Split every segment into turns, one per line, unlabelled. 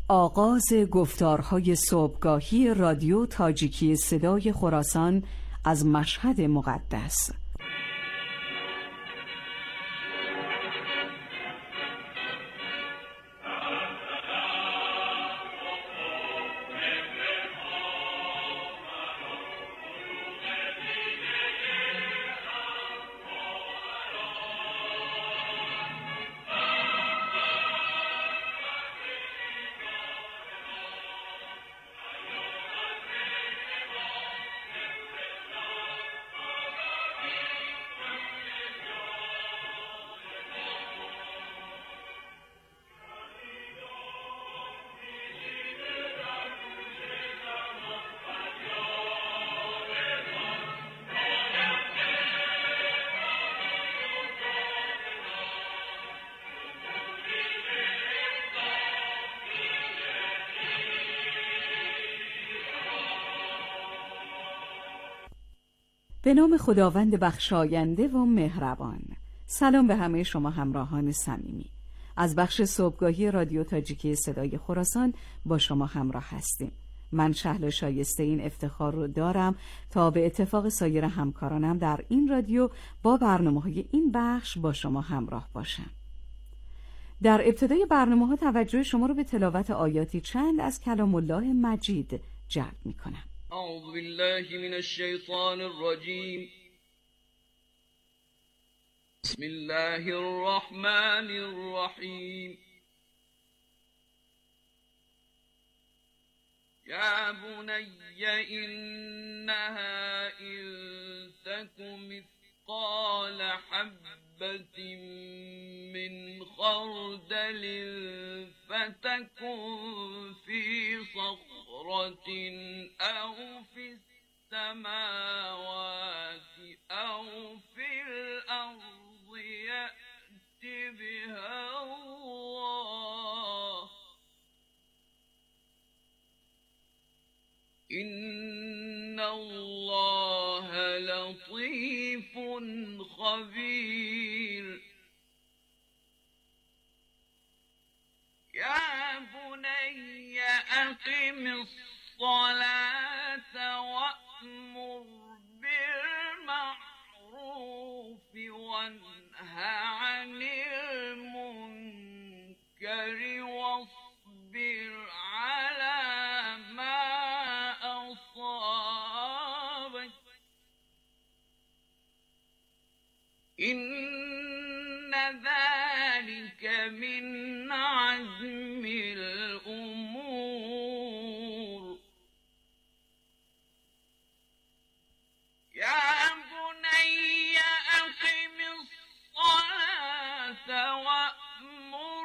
آغاز گفتارهای صبحگاهی رادیو تاجیکی صدای خراسان از مشهد مقدس. به نام خداوند بخشاینده و مهربان. سلام به همه شما همراهان صمیمی. از بخش صبحگاهی رادیو تاجیکی صدای خراسان با شما همراه هستیم. من شهلا شایسته این افتخار رو دارم تا به اتفاق سایر همکارانم در این رادیو با برنامه‌های این بخش با شما همراه باشم. در ابتدای برنامه‌ها توجه شما رو به تلاوت آیاتی چند از کلام الله مجید جلب می‌کنم.
اعوذ بالله من الشیطان الرجیم. بسم الله الرحمن الرحیم. یا بنی انها ان تک مثقال حبة من خردل فتكن في صخرة أو في السماوات أو في الأرض يأت بها الله إن الله لطيف خبير. يا بني أقم الصلاة وأمر بالمعروف وانه عن المنكر واصبر على ما أصابك إن ذلك من عزم الأمور. يا بني أقم الصلاة وأمر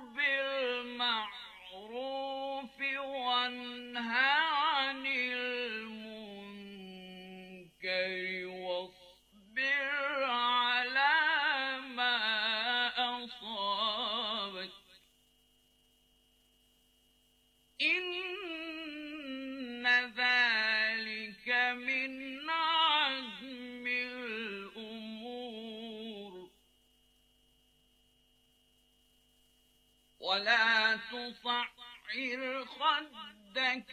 بالمعروف وانه عن المنكر واصبر على ما أصابك إن ذلك من عزم الأمور. ولا تصعر خدك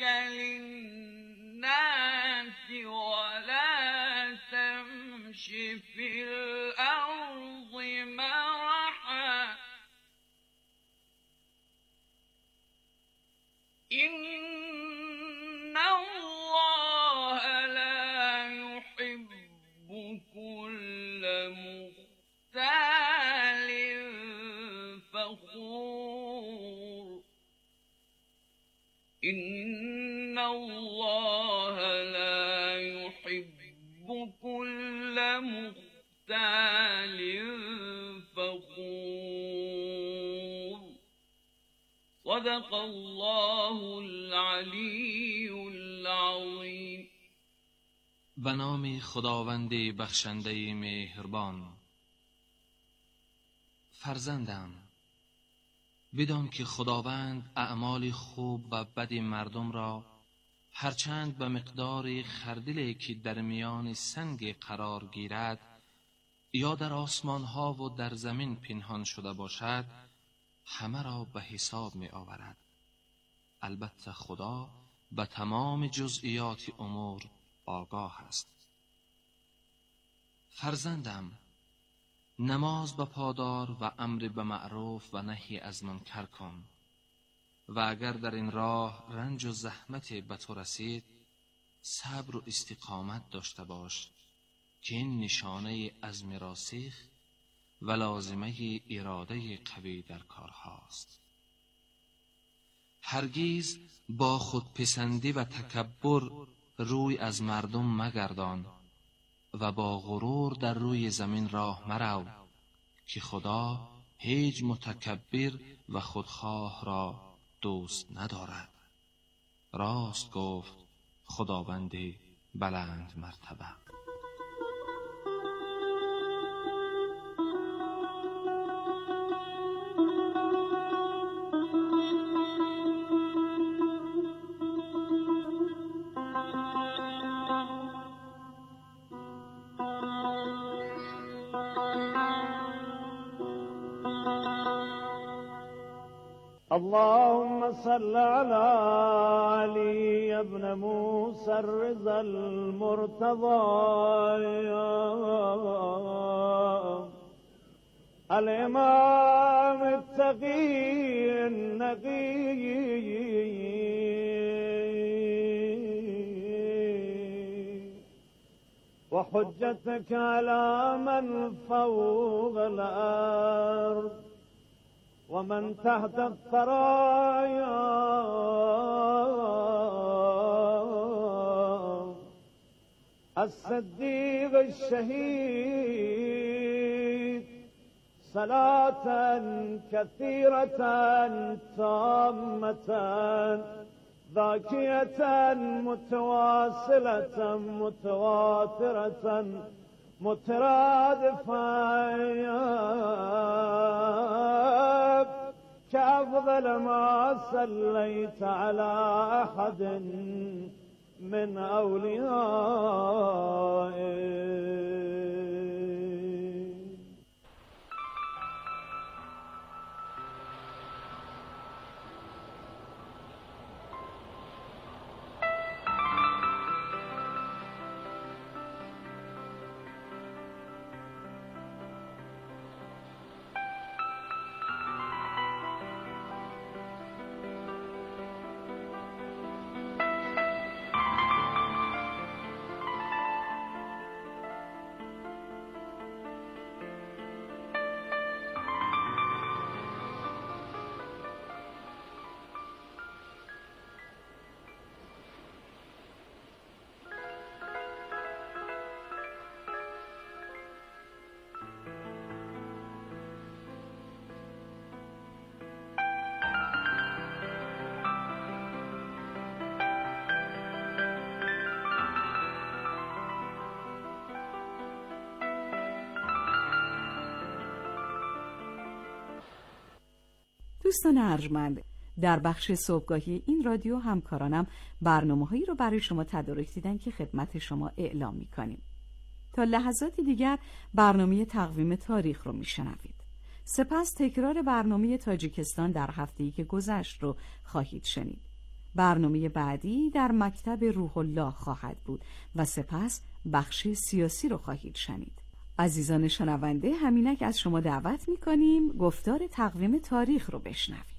للناس ولا تمش في الأرض مرحا إن الله لا يحب كل مختال فخور. إن الله لا يحب كل مختال فخور. صدق الله العلی العظیم.
به نام خداوند بخشنده مهربان. فرزندم، بدان که خداوند اعمال خوب و بد مردم را هرچند به مقدار خردلی که در میان سنگ قرار گیرد یا در آسمان ها و در زمین پنهان شده باشد همه را به حساب می آورد. البته خدا به تمام جزئیات امور آگاه است. فرزندم، نماز بپادار و امر به معروف و نهی از منکر کن و اگر در این راه رنج و زحمت به تو رسید، صبر و استقامت داشته باش که این نشانه عزم راسخ و لازمه اراده قوی در کارهاست. هرگز با خودپسندی و تکبر روی از مردم مگردان و با غرور در روی زمین راه مرو که خدا هیچ متکبر و خودخواه را دوست ندارد. راست گفت خداوند بلند مرتبه.
اللهم صل على علي ابن موسى الرضا المرتضى الإمام التقي النقي وحجتك على من فوق الأرض ومن تحت الثرايا الصديق الشهيد صلاة كثيرة تامة ذاكية متواصلة متواترة مترادفة كأفضل ما صليت على أحد من أوليائك.
دوستان ارجمند، در بخش صبحگاهی این رادیو همکارانم برنامه‌هایی رو برای شما تدارک دیدن که خدمت شما اعلام می‌کنیم. تا لحظاتی دیگر برنامه تقویم تاریخ رو میشنوید. سپس تکرار برنامه تاجیکستان در هفته‌ای که گذشت رو خواهید شنید. برنامه بعدی در مکتب روح الله خواهد بود و سپس بخش سیاسی رو خواهید شنید. عزیزان شنونده، همینک از شما دعوت می‌کنیم گفتار تقویم تاریخ رو بشنوید.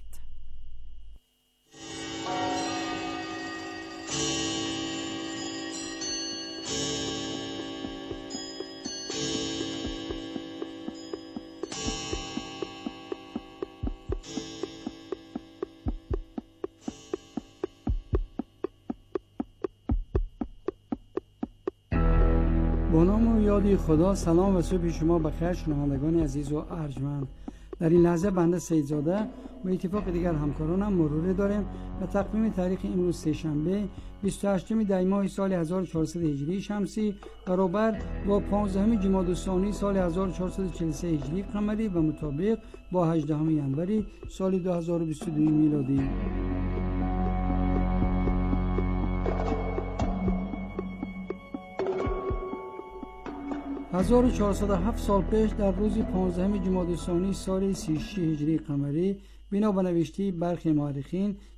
با نام و یاد خدا. سلام و صبح شما بخیر شنوندگان عزیز و ارجمند. در این لحظه بنده سیدزاده با اتفاق دیگر همکارانم مروره داریم و تقویم تاریخ امروز سه‌شنبه 28 دی ماه سال 1400 هجری شمسی برابر با 15 جمادی الثانی سال 1443 هجری قمری و مطابق با 18 ژانویه سال 2022 میلادی. 1407 سال پیش در روز 15 جمادی الثانی سال 36 هجری قمری بنا به نوشته برخی مورخین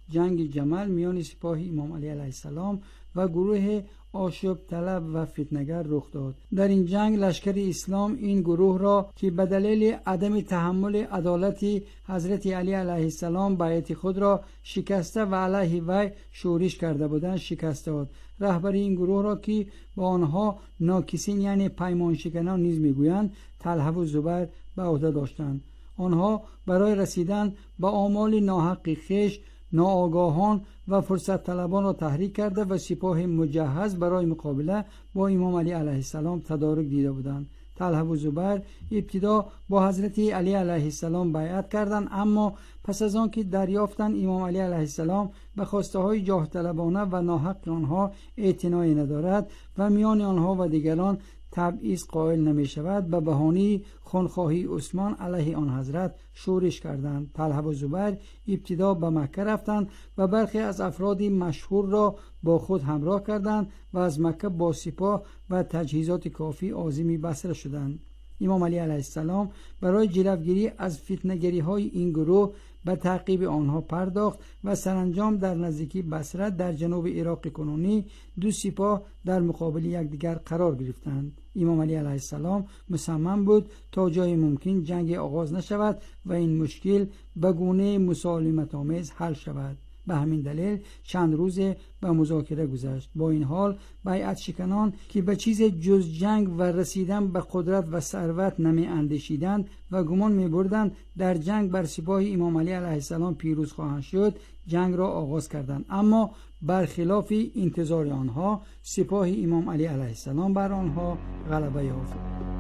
جنگ جمل میان سپاه امام علی علیه السلام و گروه آشوب طلب و فتنگر رخ داد. در این جنگ لشکر اسلام این گروه را که به دلیل عدم تحمل عدالت حضرت علی علیه السلام بیعت خود را شکسته و علیه وی شورش کرده بودند شکست داد. رهبری این گروه را که با آنها ناکسین یعنی پیمان شکنان نیز میگویند طلحه و زبیر به عهده داشتند. آنها برای رسیدن به آمال ناحق خویش ناآگاهان و فرصت طلبان را تحریک کرده و سپاه مجهز برای مقابله با امام علی علیه السلام تدارک دیده بودند. طلحه و زبیر ابتدا با حضرت علی علیه السلام بیعت کردند، اما پس از آن که دریافتند امام علی علیه السلام به خواسته های جاه طلبانه و ناحق آنها اعتنایی ندارد و میان آنها و دیگران تبعیض قائل نمی شود، به بهانه خونخواهی عثمان علیه آن حضرت شورش کردند. طلحه و زبیر ابتدا به مکه رفتند و برخی از افراد مشهور را با خود همراه کردند و از مکه با سپاه و تجهیزات کافی عازم بصره شدند. امام علی علیه السلام برای جلوگیری از فتنه‌گری های این گروه به تعقیب آنها پرداخت و سرانجام در نزدیکی بصره در جنوب عراق کنونی دو سپاه در مقابل یکدیگر قرار گرفتند. امام علی علیه السلام مصمم بود تا جای ممکن جنگ آغاز نشود و این مشکل به گونه مسالمت آمیز حل شود. به همین دلیل چند روز به مذاکره گذشت. با این حال بیعت شکنان که به چیز جز جنگ و رسیدن به قدرت و ثروت نمی اندیشیدند و گمان می بردند در جنگ بر سپاه امام علی علیه السلام پیروز خواهند شد، جنگ را آغاز کردند. اما برخلاف انتظار آنها سپاه امام علی علیه السلام بر آنها غلبه یافت.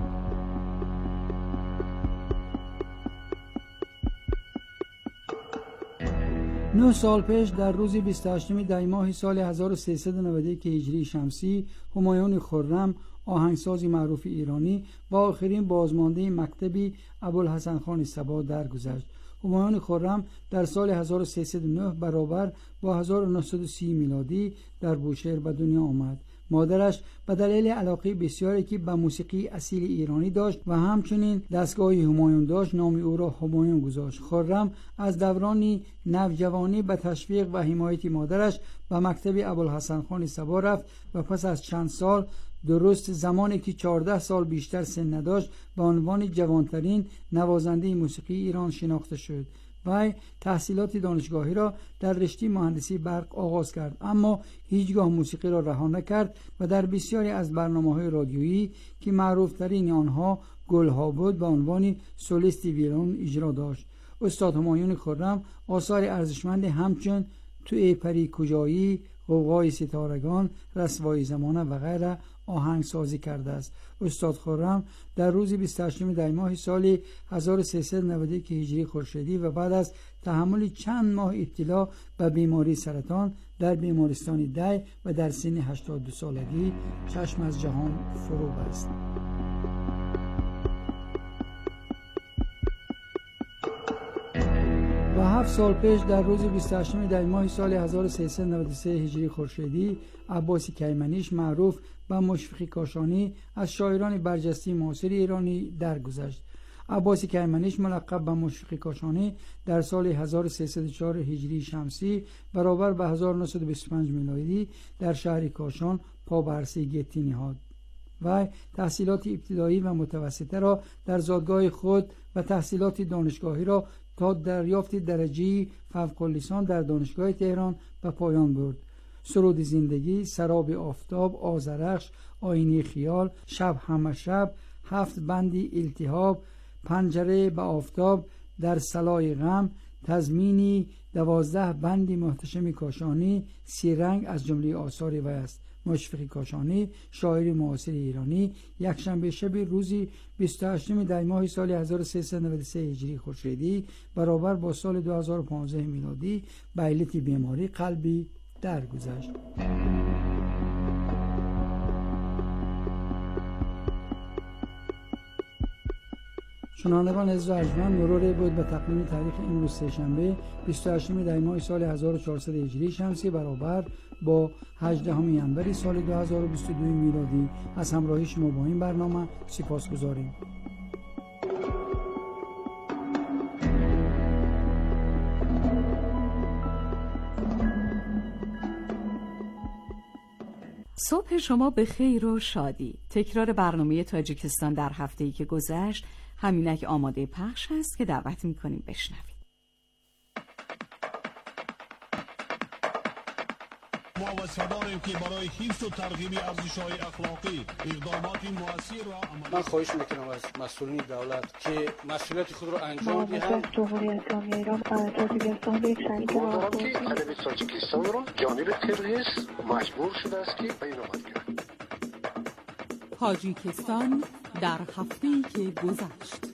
9 سال پیش در روز 28 دی ماه سال 1391 هجری شمسی همایون خرم آهنگساز معروف ایرانی با آخرین بازمانده مکتب ابوالحسن خان صبا درگذشت. همایون خرم در سال 1309 برابر با 1930 میلادی در بوشهر به دنیا آمد. مادرش به دلیل علاقه بسیاری که به موسیقی اصیل ایرانی داشت و همچنین دستگاه همایون داشت نام او را همایون گذاشت. خرم از دوران نوجوانی به تشویق و حمایت مادرش به مکتب ابوالحسن خان صبا رفت و پس از چند سال، درست زمانی که 14 سال بیشتر سن نداشت، به عنوان جوانترین نوازنده موسیقی ایران شناخته شد. وی تحصیلات دانشگاهی را در رشته مهندسی برق آغاز کرد، اما هیچگاه موسیقی را رها نکرد و در بسیاری از برنامه‌های رادیویی که معروف‌ترین آنها گلها بود به عنوان سولیست ویولون اجرا داشت. استاد همایون خرم آثار ارزشمند همچون تو ای پری کجایی، غوغای ستارگان، رسوای زمانه و غیره آهنگسازی کرده است. استاد خرم در روز 28 دی ماه سال 1391 هجری خورشیدی و بعد از تحمل چند ماه ابتلا به بیماری سرطان در بیمارستان دی و در سن 82 سالگی چشم از جهان فرو بست. و 7 سال پیش در روز 28 دی ماه سال 1393 هجری خورشیدی عباس کیمنیش معروف به مشفق کاشانی از شاعران برجسته معاصر ایرانی درگذشت. عباس کیمنیش ملقب به مشفق کاشانی در سال 1304 هجری شمسی برابر به 1925 میلادی در شهر کاشان پا به عرصه گیتی نهاد. و تحصیلات ابتدایی و متوسطه را در زادگاه خود و تحصیلات دانشگاهی را تا دریافت درجه فوق اللیسانس در دانشگاه تهران به پایان برد. سرود زندگی، سراب آفتاب، آذرخش، آینه خیال، شب همه شب، 7 بندی التهاب، پنجره به آفتاب، در سلای غم، تضمینی 12 بندی محتشم کاشانی، 30 رنگ از جمله آثار وی است. مشفق کاشانی شاعر معاصر ایرانی یکشنبه شب روزی 28 دی ماه سال 1393 هجری خورشیدی برابر با سال 2015 میلادی به علت بیماری قلبی درگذشت. شنوندگان عزیز و ارجمند، مرور بود به تقویم تاریخ امروز سه‌شنبه 28 دی ماه سال 1400 هجری شمسی برابر با 18 ینوری سال 2022 میلادی. از همراهی شما با این برنامه سپاسگزاریم.
صبح شما به خیر و شادی. تکرار برنامه تاجیکستان در هفته‌ای که گذشت همینک آماده پخش است که دعوت می‌کنیم بشنوید.
ما وعده داریم که برای حفظ و ترغیب ارزش‌های اخلاقی اقدامات مؤثر و
من خواهش میکنم از مسئولین دولت که مسئولیت خود را انجام دهند.
جمهوری اسلامی ایران و تاجیکستان به یک شریک
که عدم تاجیکستان را جانب تروریست مجبور شده است که بین آمد کرد.
تاجیکستان در هفته‌ای که گذشت.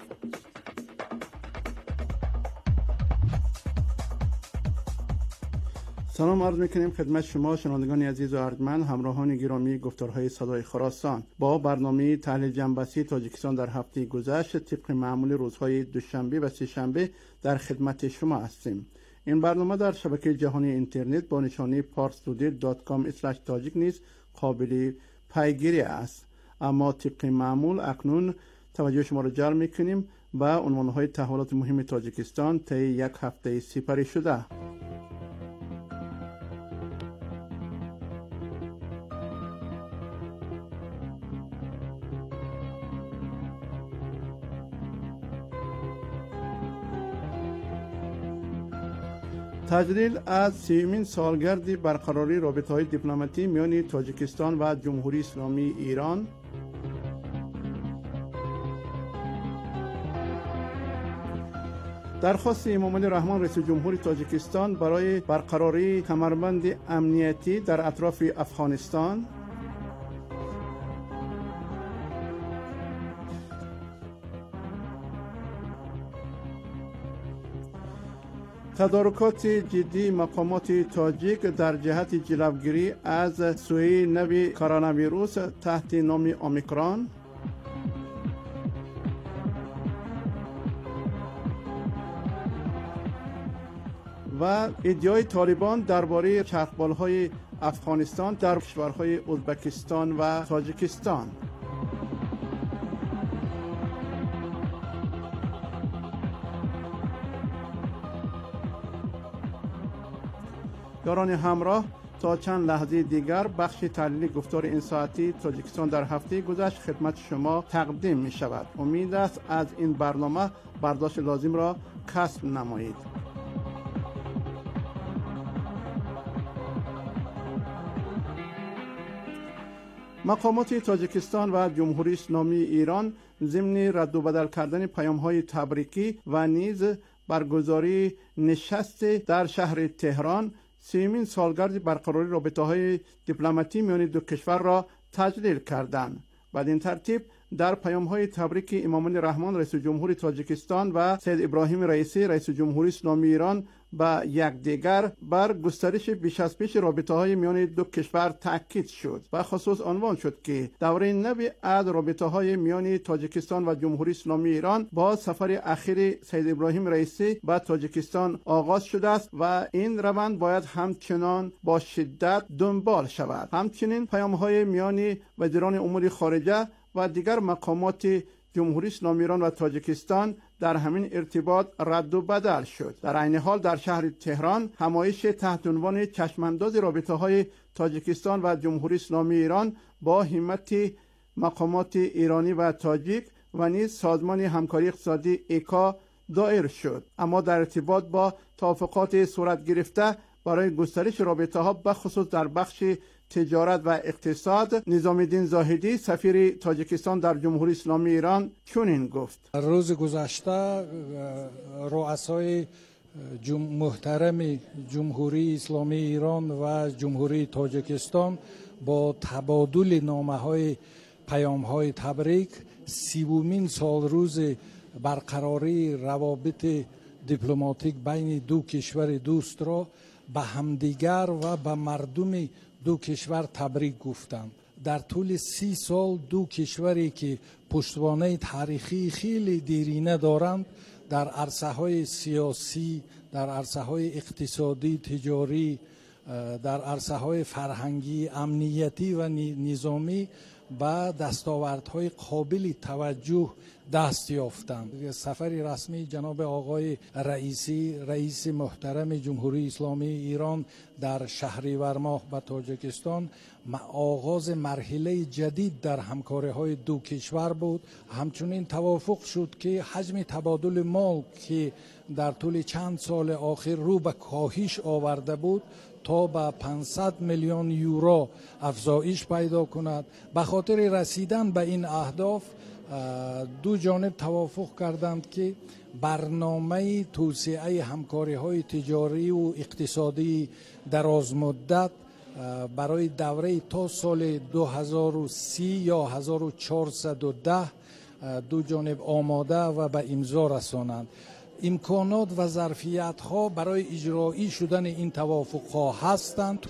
سلام عرض میکنیم خدمت شما شنوندگان عزیز و ارجمند، همراهان گرامی گفتارهای صدای خراسان. با برنامه تحلیل جنبشی تاجیکستان در هفته گذشته طبق معمول روزهای دوشنبه و سه‌شنبه در خدمت شما هستیم. این برنامه در شبکه جهانی اینترنت با نشانی parstoday.com/tajik نیز قابل پیگیری است. اما طبق معمول اکنون توجه شما را جلب میکنیم به عنوانهای تحولات مهم تاجیکستان طی یک هفته سپری شده. تجلیل از 30مین سالگرد برقراری رابطه‌های دیپلماتی میان تاجیکستان و جمهوری اسلامی ایران، درخواست امامعلی رحمان رئیس جمهور تاجیکستان برای برقراری کمربند امنیتی در اطراف افغانستان، تدارکات جدی مقامات تاجیک در جهت جلوگیری از سوی نوع کرونا ویروس تحت نام اومیکرون، و ادعای طالبان درباره چرخبال‌های افغانستان در کشورهای ازبکستان و تاجیکستان. یاران همراه، تا چند لحظه دیگر بخش تحلیل گفتار این ساعتی تاجیکستان در هفته گذشت خدمت شما تقدیم می شود. امید است از این برنامه برداشت لازم را کسب نمایید. مقامات تاجیکستان و جمهوری اسلامی ایران ضمن رد و بدل کردن پیام‌های تبریکی و نیز برگزاری نشست در شهر تهران 30مین سالگرد برقراری رابطه‌های دیپلماتی میان دو کشور را تجلیل کردند. بدین ترتیب در پیام‌های تبریک امامعلی رحمان رئیس جمهور تاجیکستان و سید ابراهیم رئیسی رئیس جمهوری اسلامی ایران با یکدیگر بر گسترش بیش از پیش رابطه‌های میان دو کشور تاکید شد و خصوص عنوان شد که دوره نو از رابطه‌های میان تاجیکستان و جمهوری اسلامی ایران با سفر اخیر سید ابراهیم رئیسی به تاجیکستان آغاز شده است و این روند باید همچنان با شدت دنبال شود. همچنین پیام‌های میان وزیران امور خارجه و دیگر مقامات جمهوری اسلامی ایران و تاجیکستان در همین ارتباط رد و بدل شد. در عین حال در شهر تهران همایش تحت عنوان چشمانداز رابطه‌های تاجیکستان و جمهوری اسلامی ایران با همت مقامات ایرانی و تاجیک و نیز سازمان همکاری اقتصادی ایکا دایر شد. اما در ارتباط با توافقات صورت گرفته برای گسترش رابطه‌ها به خصوص در بخش تجارت و اقتصاد، نظام الدین زاهدی سفیر تاجیکستان در جمهوری اسلامی ایران چنین گفت:
روز گذشته رؤسای محترم جمهوری اسلامی ایران و جمهوری تاجیکستان با تبادل نامه‌های پیام‌های تبریک 30مین سال روز برقراری روابط دیپلماتیک بین دو کشور دوست را به همدیگر و به مردم دو کشور تبریک گفتند. در طول 30 سال دو کشوری که پشتوانه تاریخی خیلی دیرینه دارند در عرصه‌های سیاسی، در عرصه‌های اقتصادی، تجاری، در عرصه‌های فرهنگی، امنیتی و نظامی و دستاوردهای قابل توجه دست یافتند. سفر رسمی جناب آقای رئیس محترم جمهوری اسلامی ایران در شهریور ماه به تاجیکستان آغاز مرحله جدید در همکاری‌های دو کشور بود. همچنین توافق شد که حجم تبادل مال که در طول چند سال آخر رو به کاهش آورده بود تا به 500 میلیون یورو افزایش پیدا کند. به خاطر رسیدن به این اهداف دو جانب توافق کردند که برنامه توسعه همکاری‌های تجاری و اقتصادی دراز مدت برای دوره تا سال 2030 یا 1410 دو جانب آماده و به امضا رسانند. امکانات و ظرفیت‌ها برای اجرایی شدن این توافق‌ها هستند.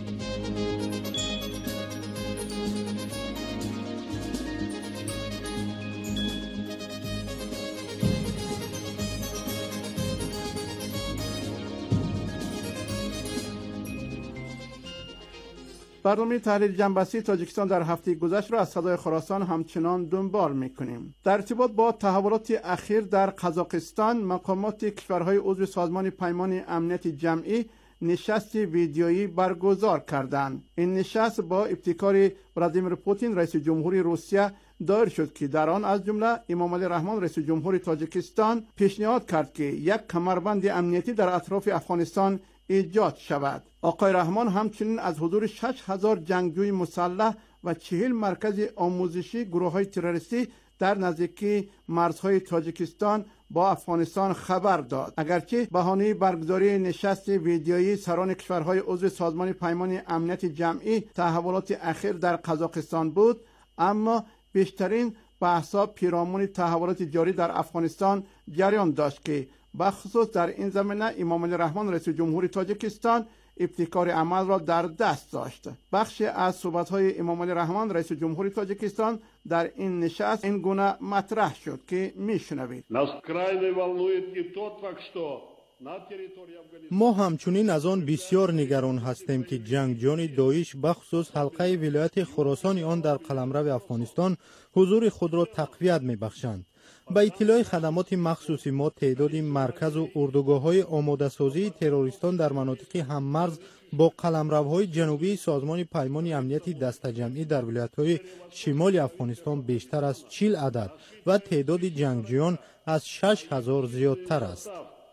برنامه تحلیل جنبستی تاجیکستان در هفته گذشته را از صدای خراسان همچنان دنبال می‌کنیم. در ارتباط با تحولات اخیر در قزاقستان، مقامات کشورهای عضو سازمان پیمان امنیت جمعی نشست ویدیویی برگزار کردند. این نشست با ابتکار ولادیمیر پوتین رئیس جمهوری روسیه دایر شد که در آن از جمله امام علی رحمان رئیس جمهوری تاجیکستان پیشنهاد کرد که یک کمربند امنیتی در اطراف افغانستان ایجاد شود. آقای رحمان همچنین از حضور 6000 جنگجوی مسلح و 40 مرکز آموزشی گروه‌های تروریستی در نزدیکی مرزهای تاجیکستان با افغانستان خبر داد. اگرچه بهانه برگزاری نشست ویدیویی سران کشورهای عضو سازمان پیمان امنیت جمعی تحولات اخیر در قزاقستان بود، اما بیشترین بحث‌ها پیرامون تحولات جاری در افغانستان جریان داشت که بخصوص در این زمینه امام علی رحمان رئیس جمهوری تاجیکستان ابتکار عمل را در دست داشت. بخشی از صحبت‌های امام علی رحمان رئیس جمهوری تاجیکستان در این نشست این گونه مطرح شد که میشنوید.
ما همچنین از آن بسیار نگران هستیم که جنگجویان داعش بخصوص حلقه ولایت خراسان آن در قلمرو افغانستان حضور خود را تقویت می‌بخشند. با اطلاع خدمات مخصوصی ما تعداد مرکز و اردوگاه‌های آماده‌سازی تروریستان در مناطق هممرز با قلمروهای جنوبی سازمان پیمان امنیت دسته جمعی در ولایت‌های شمال افغانستان بیشتر از 40 عدد و تعداد جنگجویان از 6000 زیادتر است.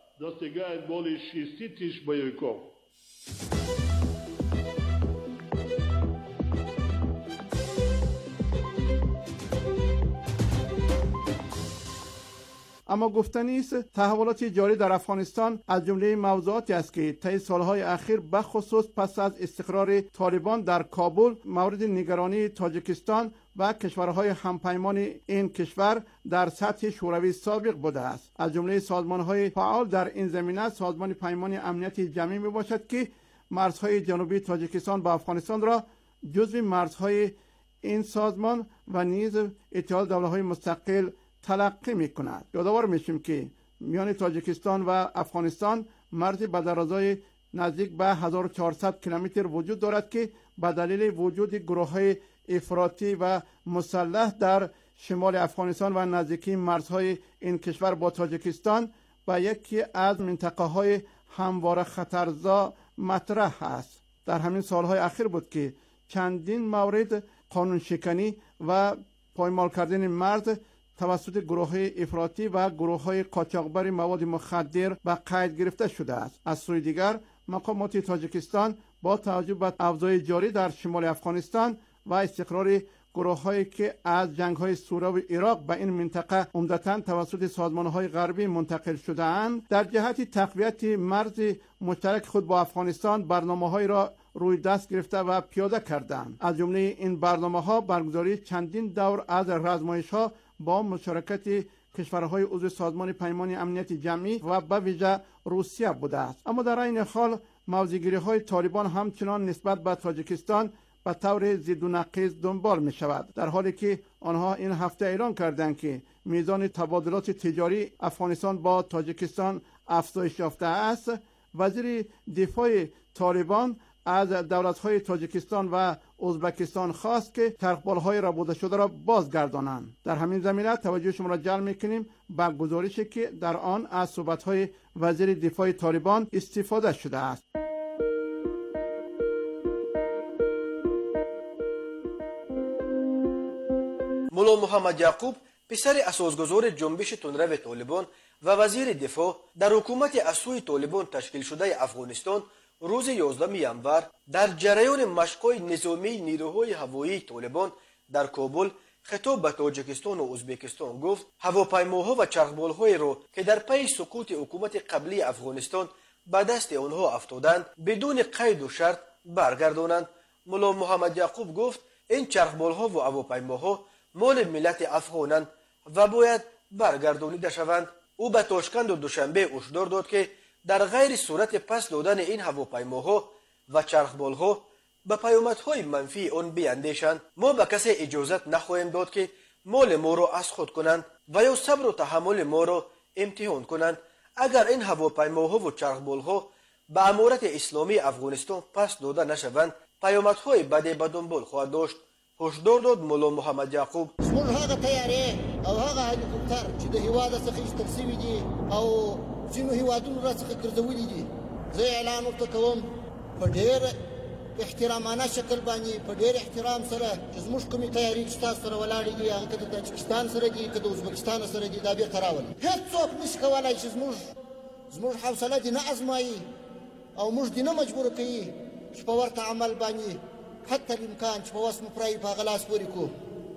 اما گفتنی است تحولات جاری در افغانستان از جمله موضوعاتی است که طی سالهای اخیر بخصوص پس از استقرار طالبان در کابل مورد نگرانی تاجیکستان و کشورهای همپیمان این کشور در سطح شوروی سابق بوده است. از جمله سازمانهای فعال در این زمینه سازمان پیمان امنیت جمعی میباشد که مرزهای جنوبی تاجیکستان با افغانستان را جزو مرزهای این سازمان و نیز اتحاد دولت‌های مستقل تلقی می‌کند. یادآور میشیم که میان تاجیکستان و افغانستان مرزی به درازای نزدیک به 1400 کیلومتر وجود دارد که به دلیل وجود گروه‌های افراطی و مسلح در شمال افغانستان و نزدیکی مرزهای این کشور با تاجیکستان و یکی از منطقه‌های همواره خطرزا مطرح است. در همین سالهای اخیر بود که چندین مورد قانون شکنی و پایمال کردن مرز توسط گروه‌های افراطی و گروه‌های قاچاقبر مواد مخدر به قید گرفته شده است. از سوی دیگر مقامات تاجیکستان با توجه به اوضاع جاری در شمال افغانستان و استقرار گروه‌هایی که از جنگ‌های سوریه و عراق به این منطقه عمدتاً توسط سازمان‌های غربی منتقل شده‌اند، در جهت تقویت مرز مشترک خود با افغانستان برنامه‌هایی را روی دست گرفته و پیاده کردند. از جمله این برنامه‌ها برگزاری چندین دور از رزمایش‌ها با مشارکت کشورهای عضو سازمان پیمان امنیت جمعی و به ویژه روسیه بوده است. اما در این حال موضع‌گیری‌های طالبان همچنان نسبت به تاجیکستان به طور ضد و نقیض دنبال می شود، در حالی که آنها این هفته اعلام کردند که میزان تبادلات تجاری افغانستان با تاجیکستان افزایش یافته است. وزیر دفاع طالبان از دولت‌های تاجیکستان و ازبکستان خواست که چرخبال‌های ربوده شده را بازگردانند. در همین زمینه توجه شما را جلب می‌کنیم به گزارشی که در آن از صحبت‌های وزیر دفاع طالبان استفاده شده است.
مولا محمد یعقوب پسر اساسگذار جنبش تندرو طالبان و وزیر دفاع در حکومت از سوی طالبان تشکیل شده افغانستان روز 11 ینور در جریان مشق‌های نظامی نیروهای هوایی طالبان در کابل خطاب به تاجیکستان و ازبکستان گفت هواپیماها و چرخبال‌های را که در پی سقوط حکومت قبلی افغانستان به دست آنها افتادند بدون قید و شرط برگردانند. مولا محمد یعقوب گفت این چرخبال‌ها و هواپیماها مال ملت افغانند و باید برگردانیده شوند. او به تاشکند و دوشنبه هشدار داد که در غیر صورت پس دادن این هواپیماها و چرخبال‌ها به پیامدهای منفی آن بیندیشند. ما به کسی اجازت نخواهیم داد که مال ما را از خود کنند و یا صبر و تحمل ما را امتحان کنند. اگر این هواپیماها و چرخبال‌ها به امارت اسلامی افغانستان پس داده نشوند پیامدهای بدی به دنبال خواهد داشت. هشدار داد مولا محمد یعقوب.
زموږ هغه تیارې او هغه هلیکوپټر چې د هیواد څخه ایستل شوي دي او ځینو هیوادونو راڅخه ګرځولي دي، زه اعلان ورته کوم په ډېر احترامانه شکل باندې په ډېر احترام سره چې زموږ کومې تیارې چې تاسو سره ولاړې دي هغه که د تاجکستان سره دي که د ازبکستان سره دي دا بېرته راولي. هېڅوک نشي کولی چې زموږ حوصله دې نه ازمایي او موږ دې نه مجبوره کوي چې په ورته عمل باندې حتی الامکان چې په وس مپرایي په هغه لاس پورې کو.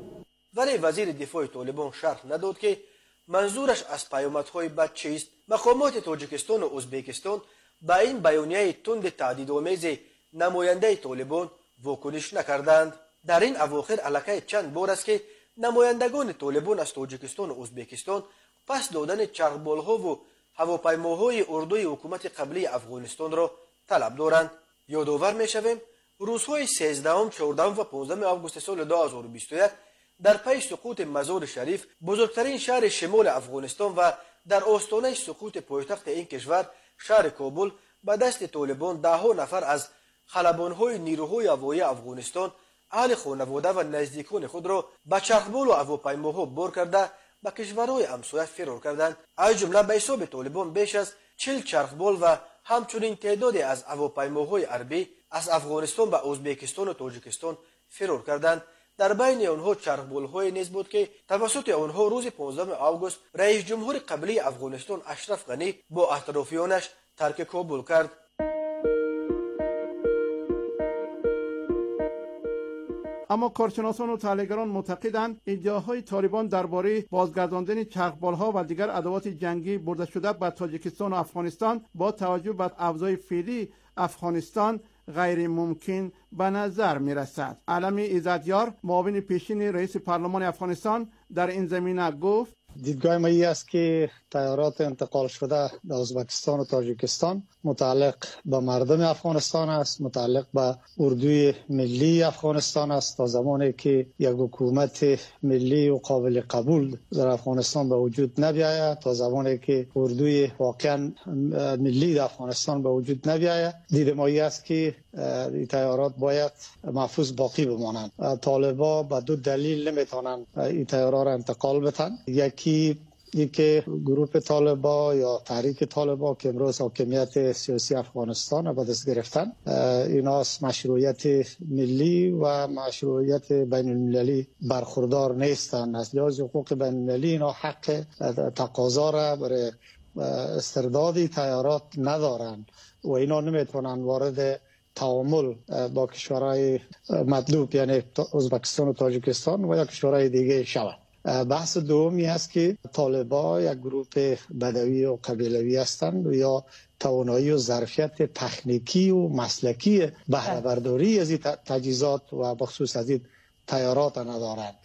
ولی وزیر دفاع طالبان شرح نداد که منظورش از پیامدهای بد چیست. مقامات تاجیکستان و ازبکستان با این بیانیه تند تهدیدآمیز نماینده طالبان واکنش نکردند. در این اواخر الکی چند بار است که نمایندگان طالبان از تاجیکستان و ازبکستان پس دادن چرخبال‌ها و هواپیماهای اردوی حکومت قبلی افغانستان را طلب دارند. یادآور می‌شویم روزهای 13، 14 و 15 آگوست سال 2021 در پی سقوط مزار شریف بزرگترین شهر شمال افغانستان و در آستانه سقوط پایتخت این کشور شهر کابل به دست طالبان 10 نفر از خلبان‌های نیروهای هوایی افغانستان اهل خانواده و نزدیکان خود را به چرخبال و هواپیماها بار کرده به کشورهای همسایه فرار کردند. از جمله به حساب طالبان بیش از 40 چرخبال و همچنین تعدادی از هواپیماهای حربی از افغانستان به ازبکستان و تاجیکستان فرار کردند. در بین آنها چرخبال‌های نیز بود که توسط آنها روز 15 آگوست رئیس جمهور قبلی افغانستان اشرف غنی با اطرافیانش ترک کابل کرد.
اما کارشناسان و تحلیلگران معتقدند ادعاهای طالبان درباره بازگرداندن چرخبال‌ها و دیگر ادوات جنگی برده شده به تاجیکستان و افغانستان با توجه به اوضاع فعلی افغانستان غیر ممکن به نظر می رسد. علمی عزتیار معاون پیشین رئیس پارلمان افغانستان در این زمینه گفت
دیدگاه ما این است که تیارات انتقال شده در ازبکستان و تاجیکستان متعلق به مردم افغانستان است، متعلق به اردوی ملی افغانستان است. تا زمانی که یک حکومت ملی و قابل قبول در افغانستان به وجود نبیاید، تا زمانی که اردوی واقعا ملی در افغانستان به وجود نبیاید، دید ما این است که این تیارات باید محفوظ باقی بمانند. طالبا به دو دلیل نمیتونن این تیارات را انتقال بدن. یکی اینکه گروه طالبا یا تحریک طالبا که امروز حاکمیت سیاسی افغانستان را به دست گرفتن، اینا از مشروعیت ملی و مشروعیت بین المللی برخوردار نیستند. از لحاظ حقوق بین المللی اینا حق تقاضا را برای استرداد تیارات ندارند و اینا نمیتونن وارد تعامل با کشورهای مطلوب یعنی ازبکستان و تاجیکستان و یا کشورهای دیگه شود. بحث دومی است که طالبا یک گروه بدوی و قبیلوی هستند و یا توانایی و ظرفیت تکنیکی و مسلکی بهره برداری از این تجهیزات و بخصوص از این تیارات ندارند.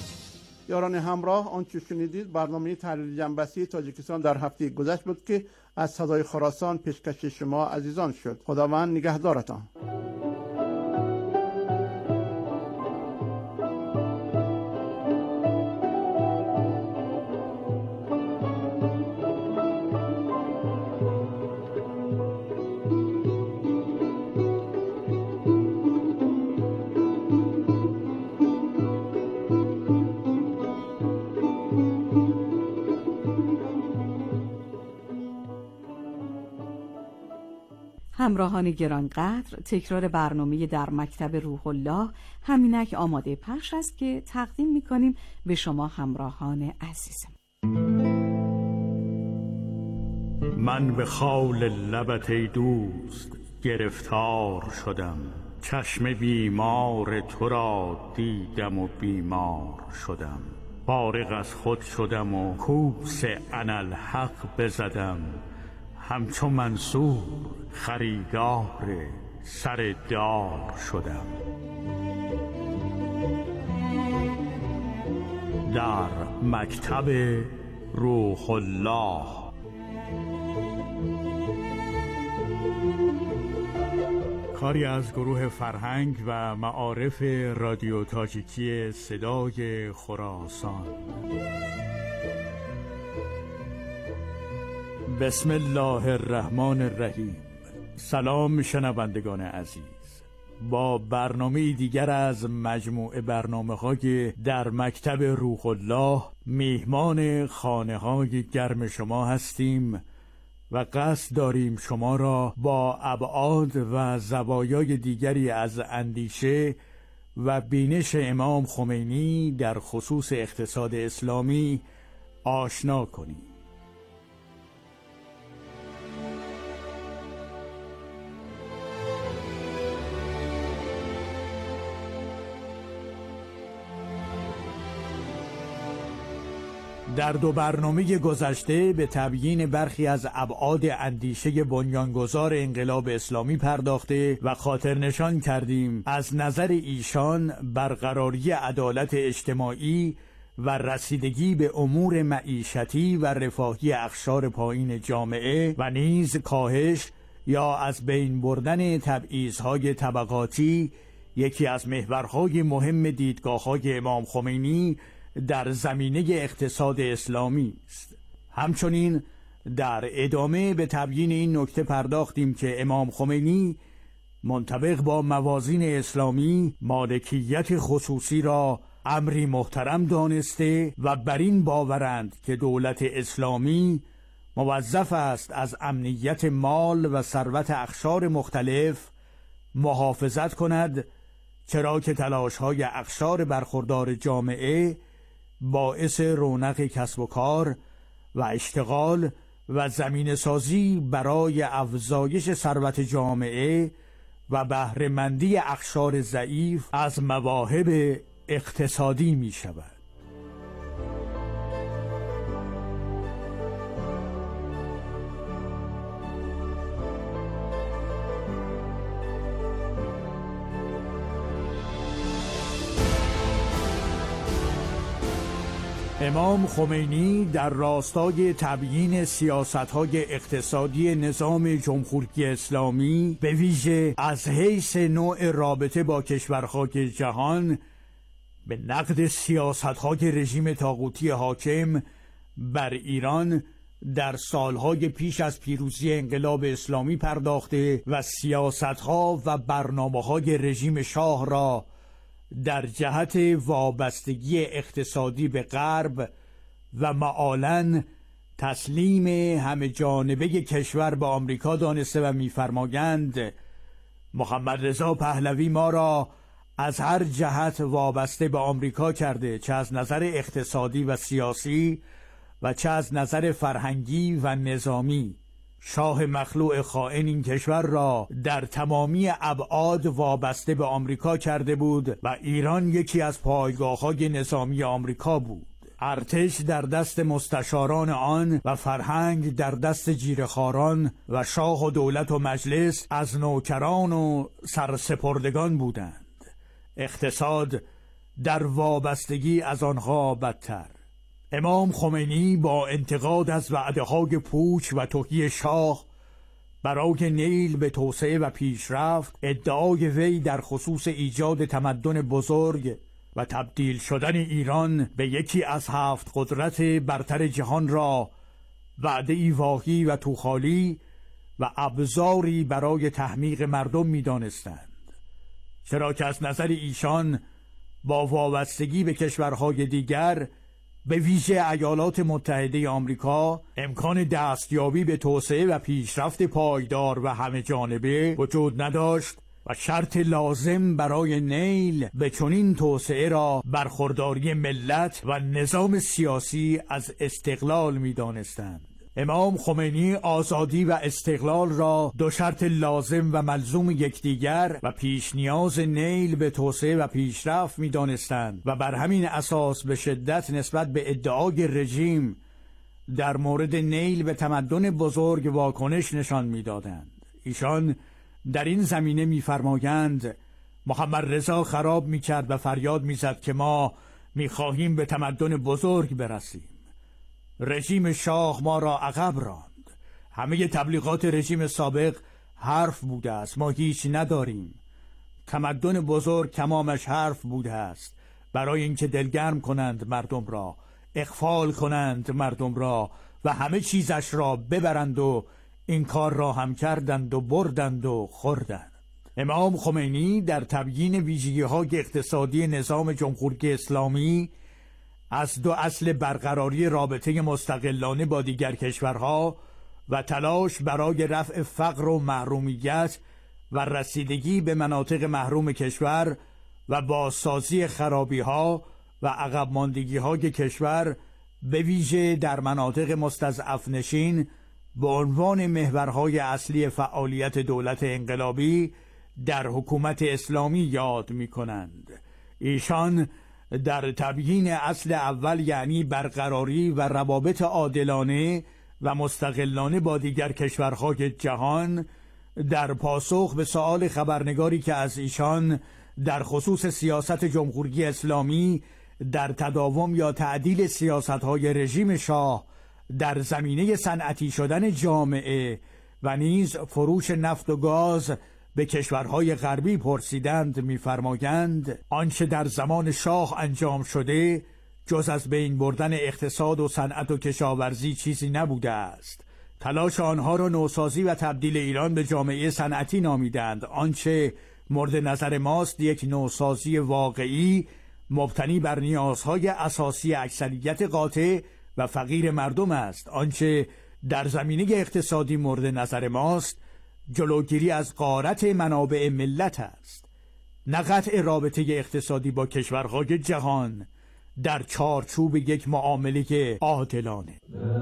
یاران همراه، آنچه شنیدید برنامه تحلیل جنبشی تاجیکستان در هفته گذشته بود که از صدای خراسان پیشکش شما عزیزان شد. خداوند نگهدارتان.
همراهان گرانقدر، تکرار برنامه در مکتب روح الله همینک آماده پخش است که تقدیم می‌کنیم به شما همراهان عزیزم.
من به خال لبت ای دوست گرفتار شدم، چشم بیمار تو را دیدم و بیمار شدم، فارغ از خود شدم و کوس انالحق بزدم، همچو منصور خریدار سر دار شدم. در مکتب روح الله. کاری از گروه فرهنگ و معارف رادیو تاجیکی صدای خراسان. بسم الله الرحمن الرحیم. سلام شنوندگان عزیز، با برنامه دیگر از مجموعه برنامه‌های در مکتب روح الله میهمان خانه‌های گرم شما هستیم و قصد داریم شما را با ابعاد و زوایای دیگری از اندیشه و بینش امام خمینی در خصوص اقتصاد اسلامی آشنا کنیم. در دو برنامه گذشته به تبیین برخی از ابعاد اندیشه بنیانگذار انقلاب اسلامی پرداخته و خاطر نشان کردیم از نظر ایشان برقراری عدالت اجتماعی و رسیدگی به امور معیشتی و رفاهی اقشار پایین جامعه و نیز کاهش یا از بین بردن تبعیض‌های طبقاتی یکی از محورهای مهم دیدگاه‌های امام خمینی در زمینه اقتصاد اسلامی است. همچنین در ادامه به تبیین این نکته پرداختیم که امام خمینی منطبق با موازین اسلامی مالکیت خصوصی را امری محترم دانسته و بر این باورند که دولت اسلامی موظف است از امنیت مال و ثروت اقشار مختلف محافظت کند، چرا که تلاش‌های اقشار برخوردار جامعه باعث رونق کسب و کار و اشتغال و زمینه سازی برای افزایش ثروت جامعه و بهره‌مندی اقشار ضعیف از مواهب اقتصادی می شود. امام خمینی در راستای تبیین سیاست‌های اقتصادی نظام جمهوری اسلامی به ویژه از حیث نوع رابطه با کشورهای جهان به نقد سیاست‌های رژیم طاغوتی حاکم بر ایران در سالهای پیش از پیروزی انقلاب اسلامی پرداخته و سیاست‌ها و برنامه‌های رژیم شاه را در جهت وابستگی اقتصادی به غرب و معالاً تسلیم همه جانبه کشور به آمریکا دانسته و می‌فرمایند محمد رضا پهلوی ما را از هر جهت وابسته به آمریکا کرده، چه از نظر اقتصادی و سیاسی و چه از نظر فرهنگی و نظامی. شاه مخلوع خائن این کشور را در تمامی ابعاد وابسته به آمریکا کرده بود و ایران یکی از پایگاه‌های نظامی آمریکا بود. ارتش در دست مستشاران آن و فرهنگ در دست جیره‌خواران و شاه و دولت و مجلس از نوکران و سرسپردگان بودند. اقتصاد در وابستگی از آنها بدتر. امام خمینی با انتقاد از وعده‌های پوچ و تهی شاه برای نیل به توسعه و پیشرفت، ادعای وی در خصوص ایجاد تمدن بزرگ و تبدیل شدن ایران به یکی از 7 قدرت برتر جهان را وعده‌ای واهی و توخالی و ابزاری برای تحمیق مردم می‌دانستند، چرا که از نظر ایشان با وابستگی به کشورهای دیگر به ویژه ایالات متحده آمریکا امکان دستیابی به توسعه و پیشرفت پایدار و همه جانبه وجود نداشت و شرط لازم برای نیل به چنین توسعه را برخورداری ملت و نظام سیاسی از استقلال می‌دانستند. امام خمینی آزادی و استقلال را دو شرط لازم و ملزوم یکدیگر و پیش نیاز نیل به توسعه و پیشرفت می‌دانستند و بر همین اساس به شدت نسبت به ادعای رژیم در مورد نیل به تمدن بزرگ واکنش نشان می‌دادند. ایشان در این زمینه می‌فرمایند محمد رضا خراب می‌کرد و فریاد می‌زد که ما می‌خواهیم به تمدن بزرگ برسیم. رژیم شاه ما را عقب راند. همه تبلیغات رژیم سابق حرف بوده است، ما هیچ نداریم. تمدن بزرگ تمامش حرف بوده است، برای اینکه دلگرم کنند مردم را، اغفال کنند مردم را و همه چیزش را ببرند و این کار را هم کردند و بردند و خوردند. امام خمینی در تبیین ویژگی‌های اقتصادی نظام جمهوری اسلامی از دو اصل برقراری رابطه مستقلانه با دیگر کشورها و تلاش برای رفع فقر و محرومیت و رسیدگی به مناطق محروم کشور و بازسازی خرابی‌ها و عقب ماندگی‌های کشور به ویژه در مناطق مستضعف نشین به عنوان محورهای اصلی فعالیت دولت انقلابی در حکومت اسلامی یاد می‌کنند. ایشان در تبیین اصل اول یعنی برقراری و روابط عادلانه و مستقلانه با دیگر کشورهای جهان در پاسخ به سؤال خبرنگاری که از ایشان در خصوص سیاست جمهوری اسلامی در تداوم یا تعدیل سیاست‌های رژیم شاه در زمینه صنعتی شدن جامعه و نیز فروش نفت و گاز به کشورهای غربی پرسیدند، می‌فرمایند آنچه در زمان شاه انجام شده جز از بین بردن اقتصاد و صنعت و کشاورزی چیزی نبوده است. تلاش آنها را نوسازی و تبدیل ایران به جامعه صنعتی نامیدند. آنچه مورد نظر ماست یک نوسازی واقعی مبتنی بر نیازهای اساسی اکثریت قاطع و فقیر مردم است. آنچه در زمینه اقتصادی مورد نظر ماست جلوگیری از غارت منابع ملت است، نه قطع رابطه اقتصادی با کشورهای جهان در چارچوب یک معامله عادلانه.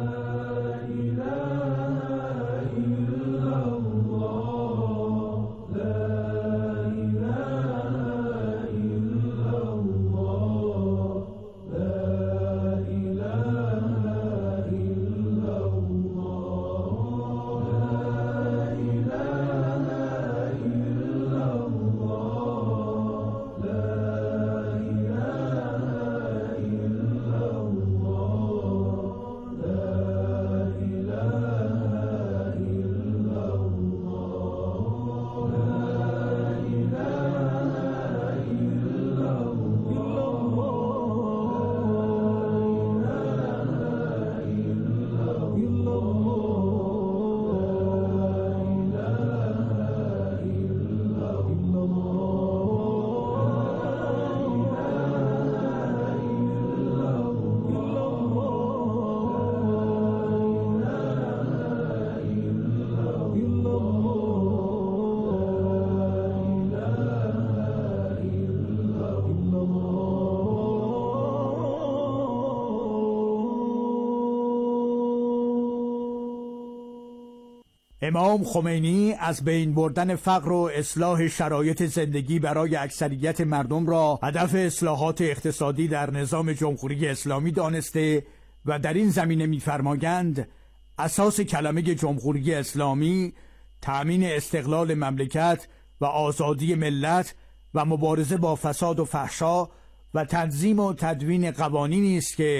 امام خمینی از بین بردن فقر و اصلاح شرایط زندگی برای اکثریت مردم را هدف اصلاحات اقتصادی در نظام جمهوری اسلامی دانسته و در این زمینه می‌فرمایند اساس کلمه جمهوری اسلامی تأمین استقلال مملکت و آزادی ملت و مبارزه با فساد و فحشا و تنظیم و تدوین قوانینی است که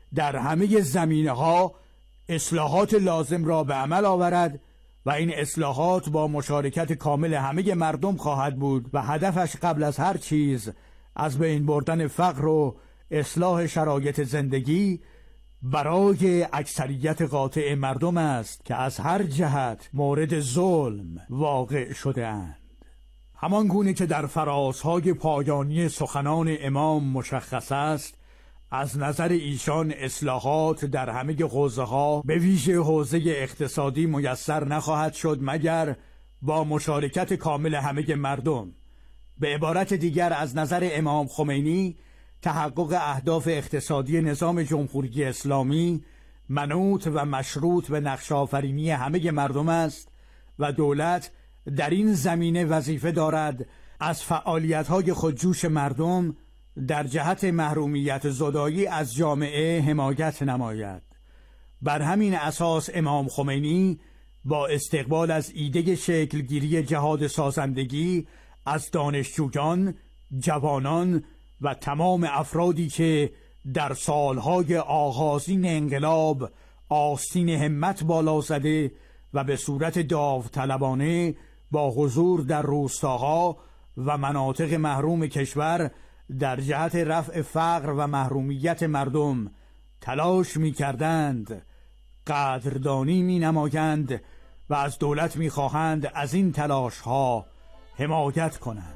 در همه زمینه‌ها اصلاحات لازم را به عمل آورد و این اصلاحات با مشارکت کامل همه مردم خواهد بود و هدفش قبل از هر چیز از بین بردن فقر و اصلاح شرایط زندگی برای اکثریت قاطع مردم است که از هر جهت مورد ظلم واقع شده اند. همان گونه که در فرازهای پایانی سخنان امام مشخص است، از نظر ایشان اصلاحات در همه حوزه‌ها به ویژه حوزه اقتصادی میسر نخواهد شد مگر با مشارکت کامل همه مردم. به عبارت دیگر از نظر امام خمینی تحقق اهداف اقتصادی نظام جمهوری اسلامی منوط و مشروط به نقش آفرینی همه مردم است و دولت در این زمینه وظیفه دارد از فعالیت‌های خودجوش مردم در جهت محرومیت زدایی از جامعه حمایت نماید. بر همین اساس امام خمینی با استقبال از ایده شکلگیری جهاد سازندگی از دانشجویان، جوانان و تمام افرادی که در سالهای آغازین انقلاب آستین همت بالا زده و به صورت داوطلبانه با حضور در روستاها و مناطق محروم کشور در جهت رفع فقر و محرومیت مردم تلاش می کردند، قدردانی می نمایند و از دولت می خواهند از این تلاش ها حمایت کنند.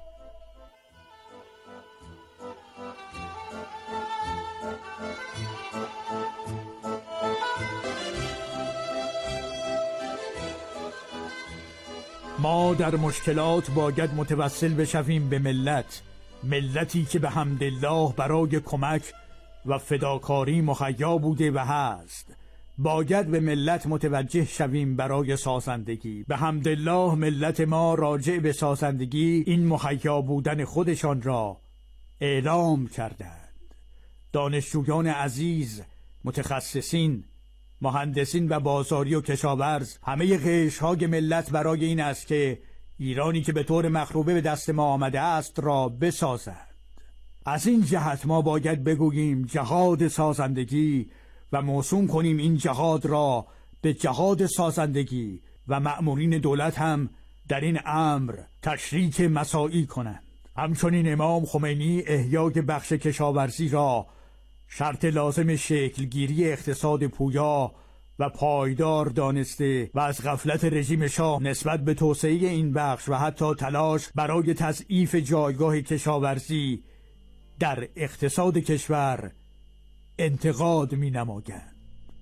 ما در مشکلات باید متوسل بشویم به ملتی که به حمدالله برای کمک و فداکاری مهیا بوده و هست. باید به ملت متوجه شویم برای سازندگی. به حمدالله ملت ما راجع به سازندگی این مهیا بودن خودشان را اعلام کردند. دانشجویان عزیز، متخصصین، مهندسین و بازاری و کشاورز، همه قشرهای ملت برای این است که ایرانی که به طور مخروبه به دست ما آمده است را بسازند. از این جهت ما باید بگوییم جهاد سازندگی و موسوم کنیم این جهاد را به جهاد سازندگی و مأمورین دولت هم در این امر تشریک مساعی کنند. همچنین امام خمینی احیای بخش کشاورزی را شرط لازم شکلگیری اقتصاد پویا و پایدار دانسته و از غفلت رژیم شاه نسبت به توسعه این بخش و حتی تلاش برای تضعیف جایگاه کشاورزی در اقتصاد کشور انتقاد می نمایند.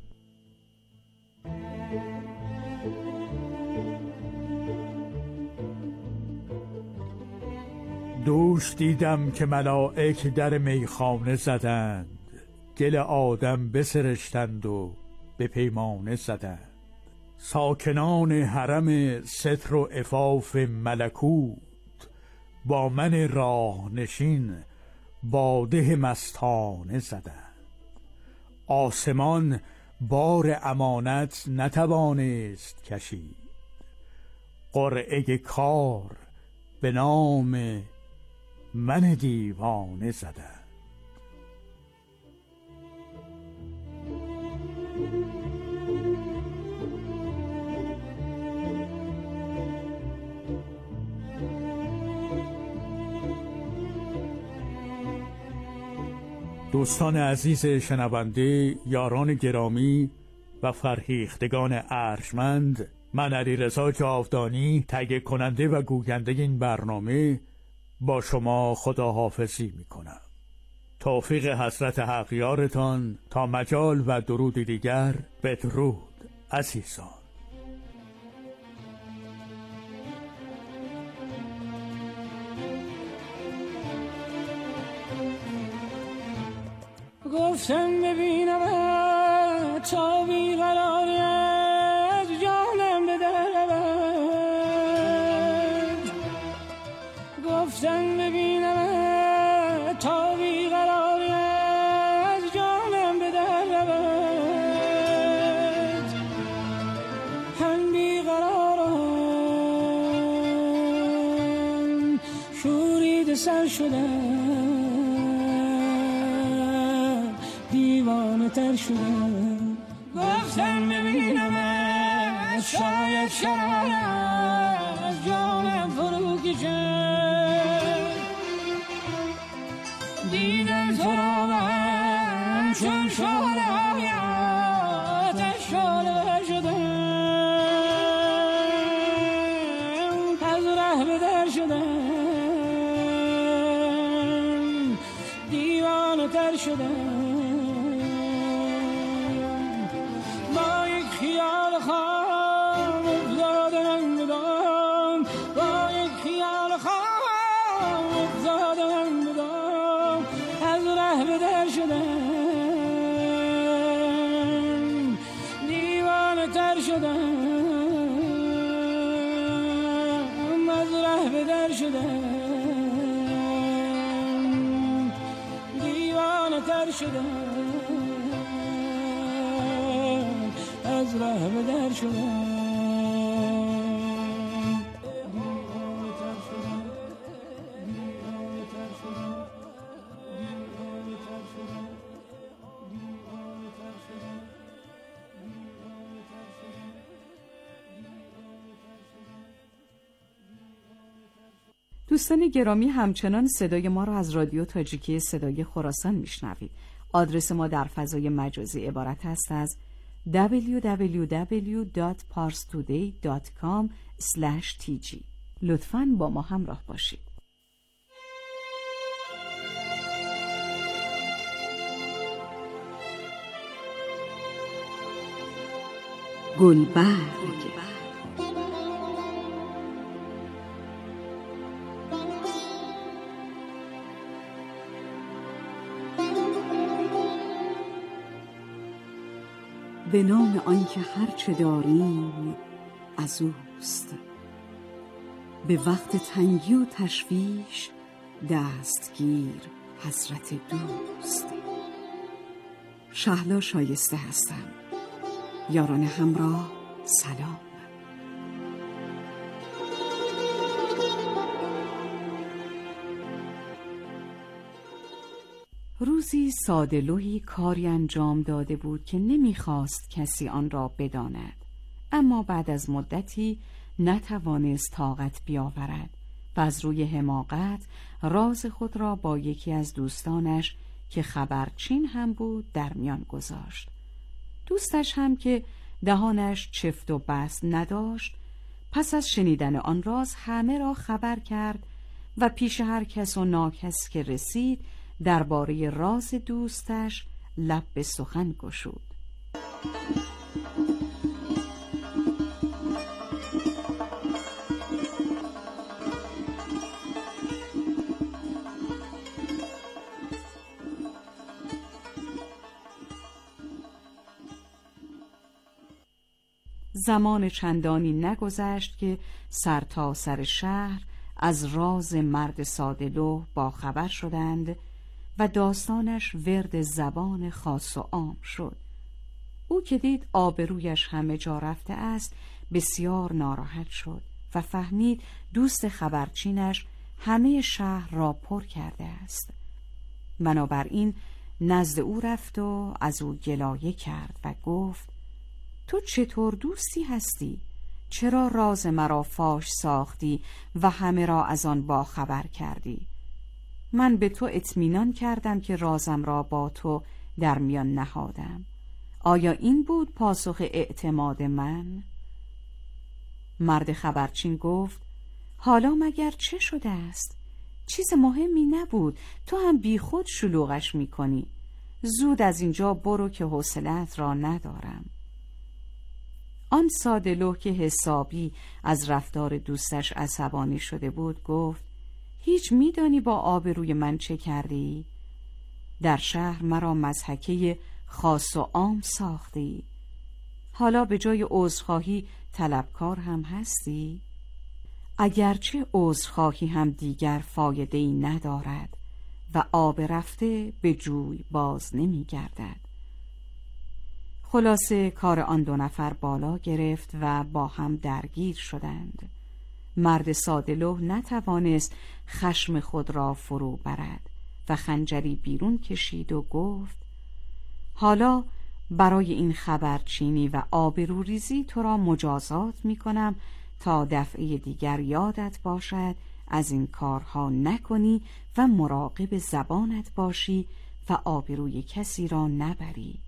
دوش دیدم که ملائک در میخانه زدند، گل آدم بسرشتند و به پیمانه زدند. ساکنان حرم ستر و عفاف ملکوت با من راه نشین باده مستانه زدند. آسمان بار امانت نتوانست کشید، قرعه کار به نام من دیوانه زدند. دوستان عزیز شنونده، یاران گرامی و فرهیختگان ارجمند، من علیرضا جاودانی تهیه کننده و گوینده این برنامه با شما خداحافظی میکنم. توفیق حضرت حق یارتان تا مجال و درود دیگر. بدرود عزیزان.
گفتم ببینم تا بیقراری از جانم به در رود. گفتم ببینم تا بیقراری از جانم به در رود. هم بیقرارم شورید سر شدم، دیوانه دیوانه تر شدم گفتم ببینم شاید از جانم فرو کشم دیدم تو را من چون شعله های آتش شعله شدم از ره به در شدم دیوانه تر شدم با یک خیال خام افتادم بدام با یک خیال خام افتادم بدام از ره به در شدم دیوانه تر شدم از ره به در شدم دیوانه تر شدم از ره به در شدم
دوستان گرامی، همچنان صدای ما را از رادیو تاجیکی صدای خراسان میشنوید. آدرس ما در فضای مجازی عبارت است از www.parstoday.com/tg. لطفاً با ما همراه باشید. گلبرگ به نام آنکه هرچه داریم از اوست، به وقت تنگی و تشویش دستگیر حضرت دوست. شهلا شایسته هستم. یاران همراه سلام. روزی ساده‌لوحی کاری انجام داده بود که نمیخواست کسی آن را بداند، اما بعد از مدتی نتوانست طاقت بیاورد و از روی حماقت راز خود را با یکی از دوستانش که خبرچین هم بود در میان گذاشت. دوستش هم که دهانش چفت و بست نداشت، پس از شنیدن آن راز همه را خبر کرد و پیش هر کس و ناکس که رسید درباره راز دوستش لب به سخن گشود. زمان چندانی نگذشت که سر تا سر شهر از راز مرد ساده‌لوح با خبر شدند و داستانش ورد زبان خاص و عام شد. او که دید آبرویش همه جا رفته است بسیار ناراحت شد و فهمید دوست خبرچینش همه شهر را پر کرده است. بنابراین نزد او رفت و از او گلایه کرد و گفت: تو چطور دوستی هستی؟ چرا راز مرا فاش ساختی و همه را از آن با خبر کردی؟ من به تو اطمینان کردم که رازم را با تو در میان نهادم. آیا این بود پاسخ اعتماد من؟ مرد خبرچین گفت: حالا مگر چه شده است؟ چیز مهمی نبود، تو هم بی خود شلوغش میکنی. زود از اینجا برو که حوصله‌ات را ندارم. آن ساده‌لوح که حسابی از رفتار دوستش عصبانی شده بود گفت: هیچ میدانی با آبروی من چه کردی؟ در شهر مرا مضحکه خاص و عام ساختی. حالا به جای عذرخواهی طلبکار هم هستی؟ اگرچه عذرخواهی هم دیگر فایده‌ای ندارد و آب رفته به جوی باز نمی گردد. خلاصه کار آن دو نفر بالا گرفت و با هم درگیر شدند. مرد ساده‌لوح نتوانست خشم خود را فرو برد و خنجری بیرون کشید و گفت: حالا برای این خبرچینی و آبروریزی تو را مجازات می کنم تا دفعه دیگر یادت باشد از این کارها نکنی و مراقب زبانت باشی و آبروی کسی را نبری.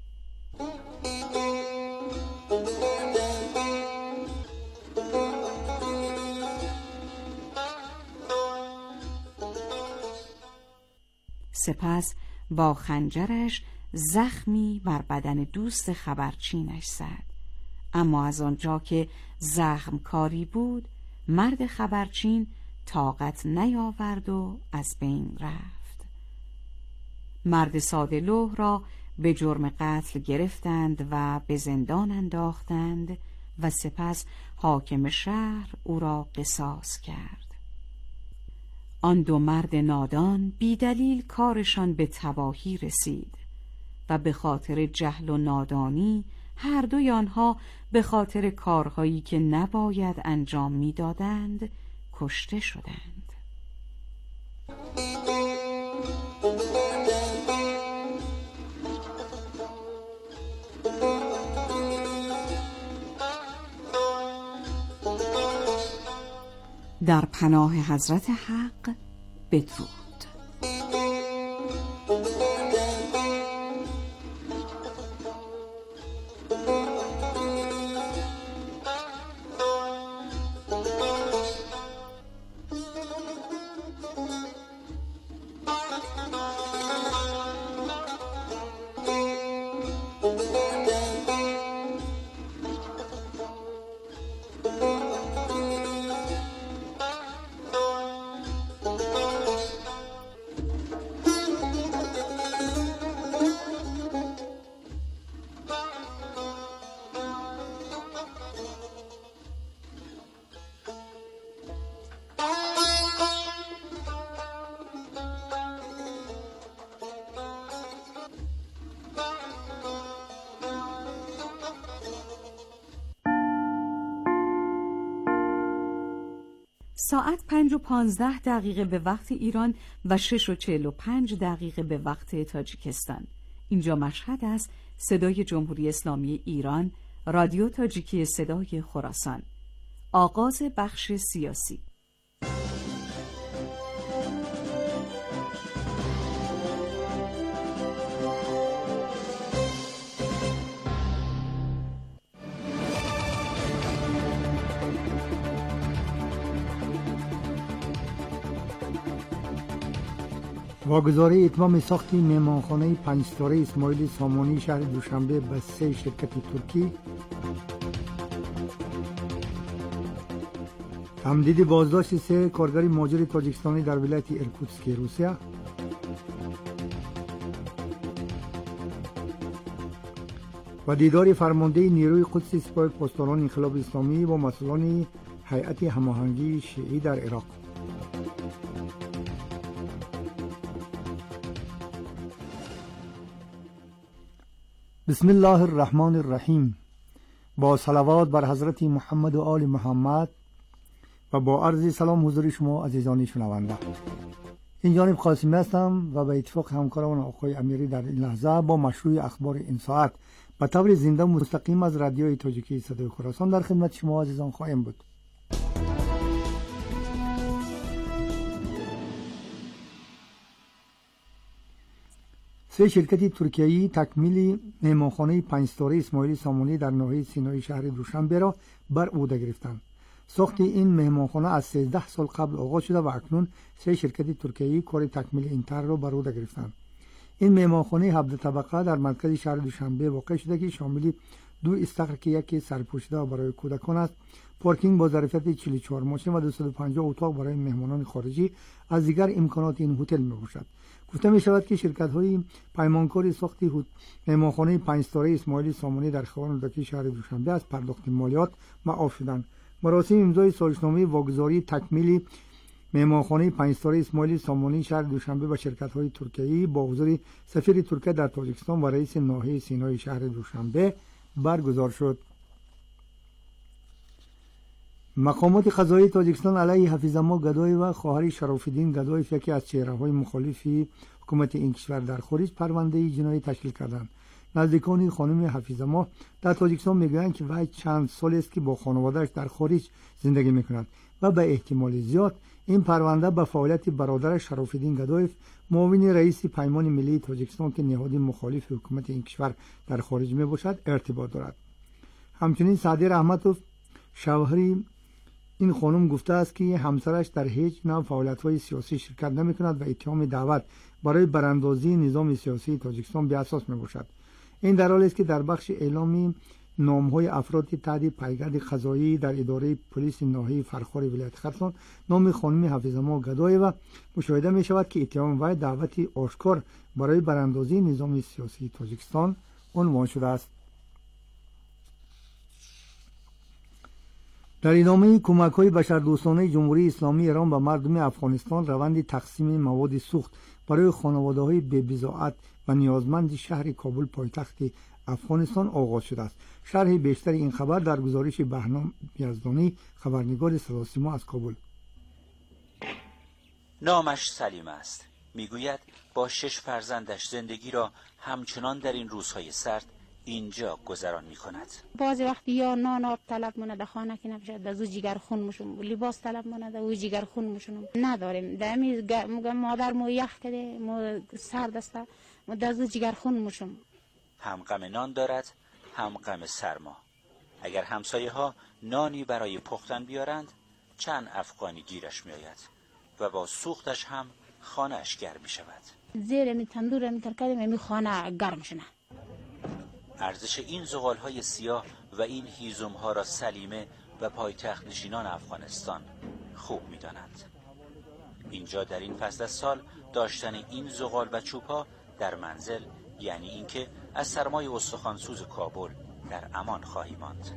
سپس با خنجرش زخمی بر بدن دوست خبرچینش زد، اما از آنجا که زخم کاری بود مرد خبرچین طاقت نیاورد و از بین رفت. مرد ساده لوح را به جرم قتل گرفتند و به زندان انداختند و سپس حاکم شهر او را قصاص کرد. آن دو مرد نادان بی دلیل کارشان به تباهی رسید و به خاطر جهل و نادانی هر دوی آنها به خاطر کارهایی که نباید انجام میدادند کشته شدند. در پناه حضرت حق بدرود. ساعت 5:15 به وقت ایران و 6:45 به وقت تاجیکستان. اینجا مشهد است. صدای جمهوری اسلامی ایران، رادیو تاجیکی صدای خراسان. آغاز بخش سیاسی.
واگذاری اتمام ساخت مهمانخانه 5 ستاره اسماعیل سامانی شهر دوشنبه به 3 شرکت ترکی، تمدید بازداشت 3 کارگر مهاجر تاجیکستانی در ولایت ایرکوتسک روسیه، و دیدار فرمانده نیروی قدس سپاه پاسداران انقلاب اسلامی با مسئولان هیئت هماهنگی شیعی در عراق. بسم الله الرحمن الرحیم. با صلوات بر حضرت محمد و آل محمد و با عرض سلام حضور شما عزیزان شنونده. این جانب قاسمی هستم و به اتفاق همکاران آقای امیری در این لحظه با مشروع اخبار این ساعت به طور زنده مستقیم از رادیوی تاجیکی صدای خراسان در خدمت شما عزیزان خواهیم بود. سه شرکت ترکیه‌ای تکمیل مهمانخانه 5 ستاره اسماعیل سامانی در ناحیه سینای شهر دوشنبه را بر عهده گرفتند. ساخت این مهمانخانه از 13 سال قبل آغاز شده و اکنون سه شرکت ترکیه‌ای کار تکمیل این طرح را بر عهده گرفتند. این مهمانخانه 17 طبقه در مرکز شهر دوشنبه واقع شده که شامل 2 استخر که یکی سرپوشیده برای کودکان است، پارکینگ با ظرفیت 44 ماشین و 250 اتاق برای مهمانان خارجی از دیگر امکانات این هتل میباشد. گفته می شود که شرکت های پیمانکار ساخت مهمانخانه 5 ستاره اسماعیل سامانی در خیابان دکی شهر دوشنبه از پرداخت مالیات معاف شدند. مراسم امضای سازشنامه واگذاری تکمیل مهمانخانه 5 ستاره اسماعیل سامانی شهر دوشنبه و شرکت های ترکیه‌ای با حضور سفیر ترکیه در تاجیکستان و رئیس ناحیه سینای شهر دوشنبه برگزار شد. مقامات قضایی تاجیکستان علیه حفیظالله گدای و خواهر شراف‌الدین گدایف، یکی از چهره‌های مخالف حکومت این کشور در خارج، پرونده جنایی تشکیل کردند. نزدیکان خانم حفیظالله در تاجیکستان میگویند که وی چند سال است که با خانواده‌اش در خارج زندگی میکند و به احتمال زیاد این پرونده به فعالیت برادر شراف‌الدین گدایف، معاون رئیس پیمان ملی تاجیکستان که نهادی مخالف حکومت این کشور در خارج میباشد، ارتباط دارد. همچنین سعدی رحمتوف، شوهری این خانم، گفته است که همسرش در هیچ نوع فعالیت‌های سیاسی شرکت نمی‌کند و اتهام دعوت برای براندازی نظام سیاسی تاجیکستان بی اساس میباشد. این در حالی است که در بخش اعلامی نام‌های افراد تحت پیگرد قضایی در اداره پلیس ناحیه فرخار ولایت خراسان نام خانم حفیظالله گدایو مشاهده می‌شود که اتهام وی دعوتی آشکار برای براندازی نظام سیاسی تاجیکستان عنوان شده است. در ادامه کمک‌های بشردوستانه جمهوری اسلامی ایران به مردم افغانستان، روند تقسیم مواد سوخت برای خانواده‌های بی‌بضاعت و نیازمند شهر کابل پایتخت افغانستان آغاز شده است. شرح بیشتر این خبر در گزارش بهنام یزدانی، خبرنگار صدا سیما از کابل.
نامش سلیم است. میگوید با 6 فرزندش زندگی را همچنان در این روزهای سرد اینجا گذران می کند.
بعضی وقتی یا نان آب طلب مونه در خانه که نمیشه، در زو جگر خون میشم، لباس طلب مونه در او جگر خون میشم، نداریم. دمی مادر مو یخ کده، مو سرد است، در زو جگر خون میشم.
هم غم نان دارد، هم غم سرما. اگر همسایه ها نانی برای پختن بیارند، چند افغانی گیرش می آید و با سوختش هم خانه اش گرم می شود.
زیر می تندور می ترکه می خانه گرم شنه.
ارزش این زغال‌های سیاه و این هیزم‌ها را سلیمه و پایتخت نشینان افغانستان خوب می‌دانند. اینجا در این فصل از سال داشتن این زغال و چوب‌ها در منزل یعنی اینکه از سرمای استخوانسوز کابل در امان خواهی ماند.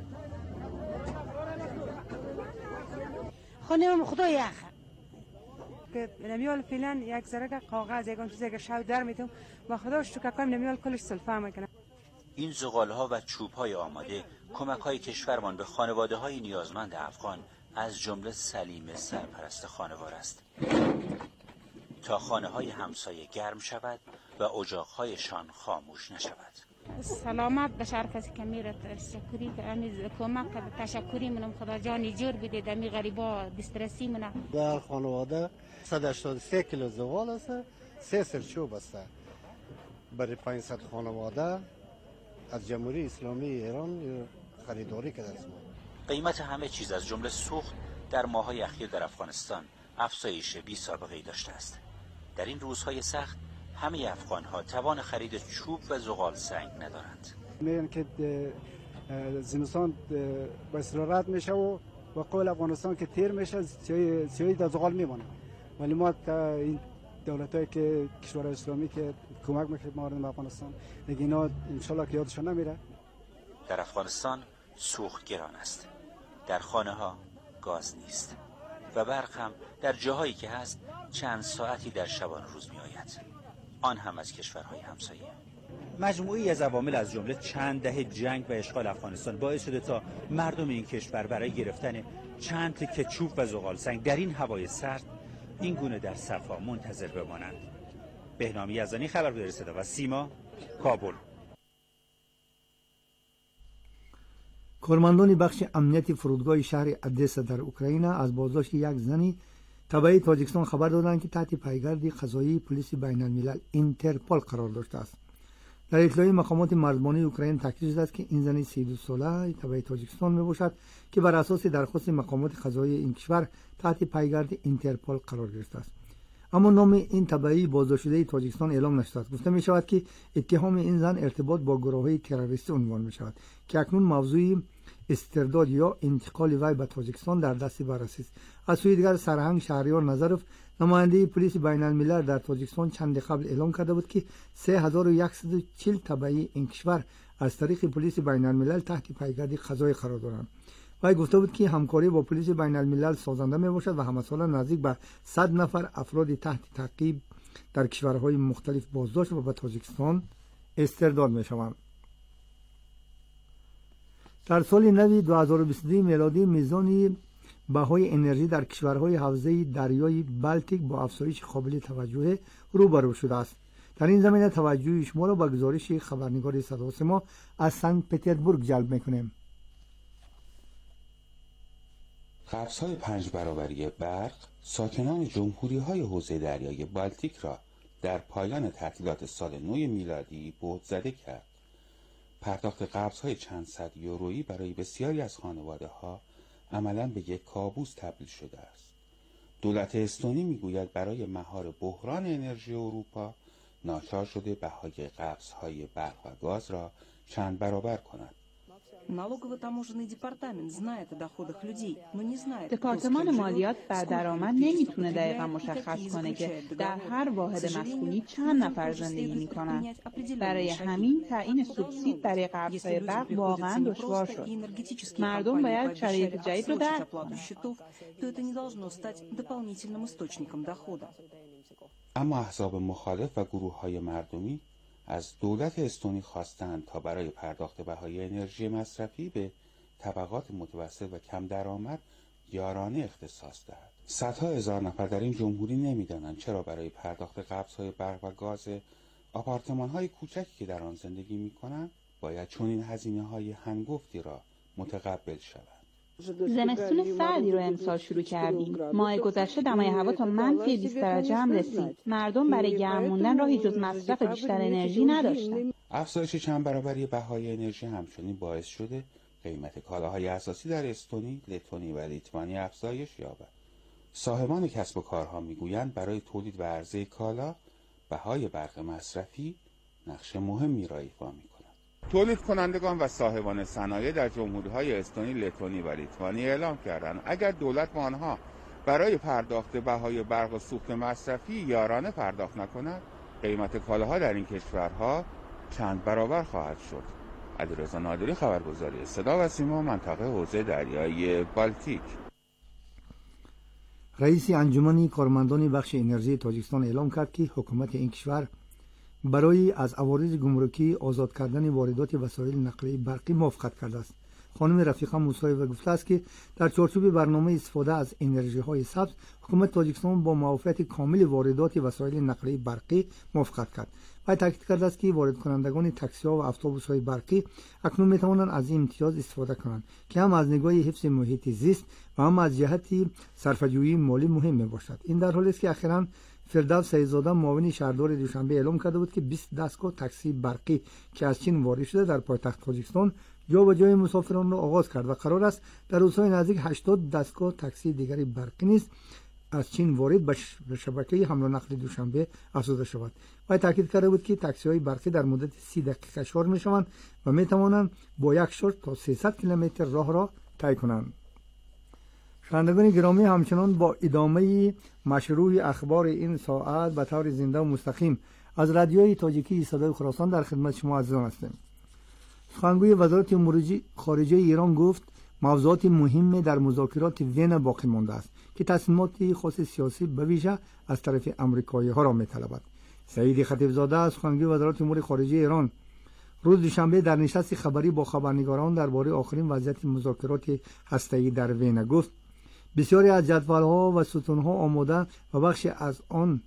خانم خدا یخ که نمیال فعلا یک ذره کاغذ یکان چیزی که شاو در میتونم با خدا شکر کنم نمیال کلش سلفه میکنه.
این زغال‌ها و چوب‌های آماده کمک‌های کشورمان به خانواده‌های نیازمند افغان از جمله سلیم سرپرست خانوار است تا خانه‌های همسایه گرم شود و اجاق‌هایشان خاموش نشود.
سلامت بشه هر کسی که میره، تشکری که امیز کمک تشکری منم، خدا جانی جور بده دمی غریبا دسترسی منم.
در خانواده 183 کیلو زغال است، 3 سر چوب است. برای 500 خانواده از جمهوری اسلامی ایران خریداری کرده است.
قیمت همه چیز از جمله سوخت در ماه‌های اخیر در افغانستان افزایش بی سابقه‌ای داشته است. در این روزهای سخت همه افغان‌ها توان خرید چوب و زغال سنگ ندارند.
میگن که زمستان به استراحت میشه و با قول افغانستان که تیر میشه سیاهی در زغال میمونه. ولی ما این دولتایی که کشور اسلامی که کمک میکنه مردم افغانستان دیگه اینا ان شاء الله که یادشون نمیره.
در افغانستان سوخت گران است. در خانه ها گاز نیست و برق هم در جاهایی که هست چند ساعتی در شبان روز می آید. آن هم از کشورهای همسایه. مجموعی از عوامل از جمله چند دهه جنگ و اشغال افغانستان باعث شده تا مردم این کشور برای گرفتن چند تکه چوب و زغال سنگ در این هوای سرد این گونه در صفا منتظر بمانند. بهنام یزدانی، خبرگزاری صدا و سیما، کابل.
کارمندان بخش امنیتی فرودگاه شهر ادسا در اوکراین از بازداشت یک زنی تبعی تاجیکستان خبر دادند که تحت پیگرد قضایی پلیس بین الملل اینترپول قرار داشته است. در اطلاعیه مقامات مرزبانی اوکراین تاکید شده است که این زن 32 ساله تبعی تاجیکستان میباشد که بر اساس درخواست مقامات قضایی این کشور تحت پیگرد اینترپول قرار گرفته است. اما نام این تبعی بازداشت شده تاجیکستان اعلام نشده است. گفته می شود که اتهام این زن ارتباط با گروه‌های تروریستی عنوان می شود که اکنون موضوع استرداد یا انتقال وی به تاجیکستان در دست بررسی است. از سوی دیگر سرهنگ شهریار نظرف، نماینده پلیس بین الملل در تاجیکستان چند قبل اعلام کرده بود که 3140 تبعی این کشور از طریق پلیس بین الملل تحت پیگرد قضایی قرار دارند. وی گفته بود که همکاری با پلیس بین الملل سازنده می باشد و همساله نزدیک به 100 نفر افراد تحت تعقیب در کشورهای مختلف بازداشت و به تاجیکستان استرداد می شوند. در سال نو 2022 میلادی میزان بهای انرژی در کشورهای حوزه دریای بالتیک با افزایش قابل توجه روبرو شده است. در این زمینه توجه شما را به گزارش خبرنگار صدا و سیما از سن پترزبورگ جلب می‌کنیم.
قبض‌های 5 برابری برق ساکنان جمهوری‌های حوزه دریای بالتیک را در پایان تعطیلات سال نو میلادی بهت‌زده کرد. پرداخت قبض‌های چند صد یورویی برای بسیاری از خانواده‌ها عملاً به یک کابوس تبدیل شده است. دولت استونی میگوید برای مهار بحران انرژی اروپا ناچار شده بهای قبض‌های برق و گاز را چند برابر کند.
دپارتمان مالیات بر درآمد نمیتونه دقیقا مشخص کنه که در هر واحد مسکونی چند نفر زندگی میکنن. برای همین تعیین سوبسید برای قبض‌های برق واقعا دشوار شد. مردم باید شرایط جدید رو درک کنن.
اما احزاب مخالف و گروه‌های مردمی از دولت استونی خواستند تا برای پرداخت بهای انرژی مصرفی به طبقات متوسط و کم درآمد یارانه اختصاص دهد. صدها هزار نفر در این جمهوری نمی‌دانند چرا برای پرداخت قبض‌های برق و گاز آپارتمان‌های کوچکی که در آن زندگی می‌کنند باید چنین هزینه‌های هنگفتی را متقبل شوند.
زمستون سردی رو امسال شروع کردیم. ماه گذشته دمای هوا تا منفی 20 درجه هم رسید. مردم برای گرم موندن راهی جز مصرف بیشتر انرژی نداشتن.
افزایش چند برابری بهای انرژی همچنین باعث شده قیمت کالاهای اساسی در استونی، لتونی و لیتوانی افزایش یابد. صاحبان کسب و کارها میگویند برای تولید و عرضه کالا بهای برق مصرفی نقش مهمی را ایفا می‌کند. تولید کنندگان و صاحبان صنایع در جمهوری‌های استونی، لتونی و لیتوانی اعلام کردند اگر دولت با آنها برای پرداخت بهای برق و سوخت مصرفی یارانه پرداخت نکند، قیمت کالاها در این کشورها چند برابر خواهد شد. علیرضا نادری، خبرگزاری صدا و سیما، منطقه حوزه دریایی بالتیک.
رئیس انجمن کارمندان بخش انرژی تاجیکستان اعلام کرد که حکومت این کشور برای از عوارض گمرکی آزاد کردن واردات وسایل نقلیه برقی موافقت کرده است. خانم رفیقه موسایeva گفته است که در چارچوب برنامه استفاده از انرژی های سبز حکومت تاجیکستان با موافقت کامل واردات وسایل نقلیه برقی موافقت کرد و تاکید کرده است که وارد کنندگان تاکسی ها و اتوبوس های برقی اکنون می توانند از این امتیاز استفاده کنند که هم از نگاه حفظ محیط زیست و هم از جهت صرفه‌جویی مالی مهم می باشد. این در حالی است که اخیراً فردوس سیدزاده معاون شهردار دوشنبه اعلام کرده بود که 20 دستگاه تاکسی برقی که از چین وارد شده در پایتخت تاجیکستان جابجایی مسافران را آغاز کرد و قرار است در روزهای نزدیک 80 دستگاه تاکسی دیگری برقی نیز از چین وارد به شبکه حمل و نقل دوشنبه افزوده شود. و تاکید کرده بود که تاکسی های برقی در مدت 30 دقیقه شارژ می شوند و می توانند با یک شارژ تا 300 کیلومتر راه را طی کنند. شنوندگان گرامی، همچنان با ادامه مشروع اخبار این ساعت به طور زنده و مستقیم از رادیوی تاجیکی صدای خراسان در خدمت شما عزیزان هستیم. سخنگوی وزارت امور خارجه ایران گفت موضوعات مهم در مذاکرات وین باقی مانده است که تصمیمات خاص سیاسی به ویژه از طرف آمریکایی ها را می‌طلبد. سعید خطیبزاده، سخنگوی وزارت امور خارجه ایران، روز دوشنبه در نشست خبری با خبرنگاران درباره آخرین وضعیت مذاکرات هسته‌ای در وین گفت بسیاری از جدول‌ها و ستون‌ها آماده و بخشی از آن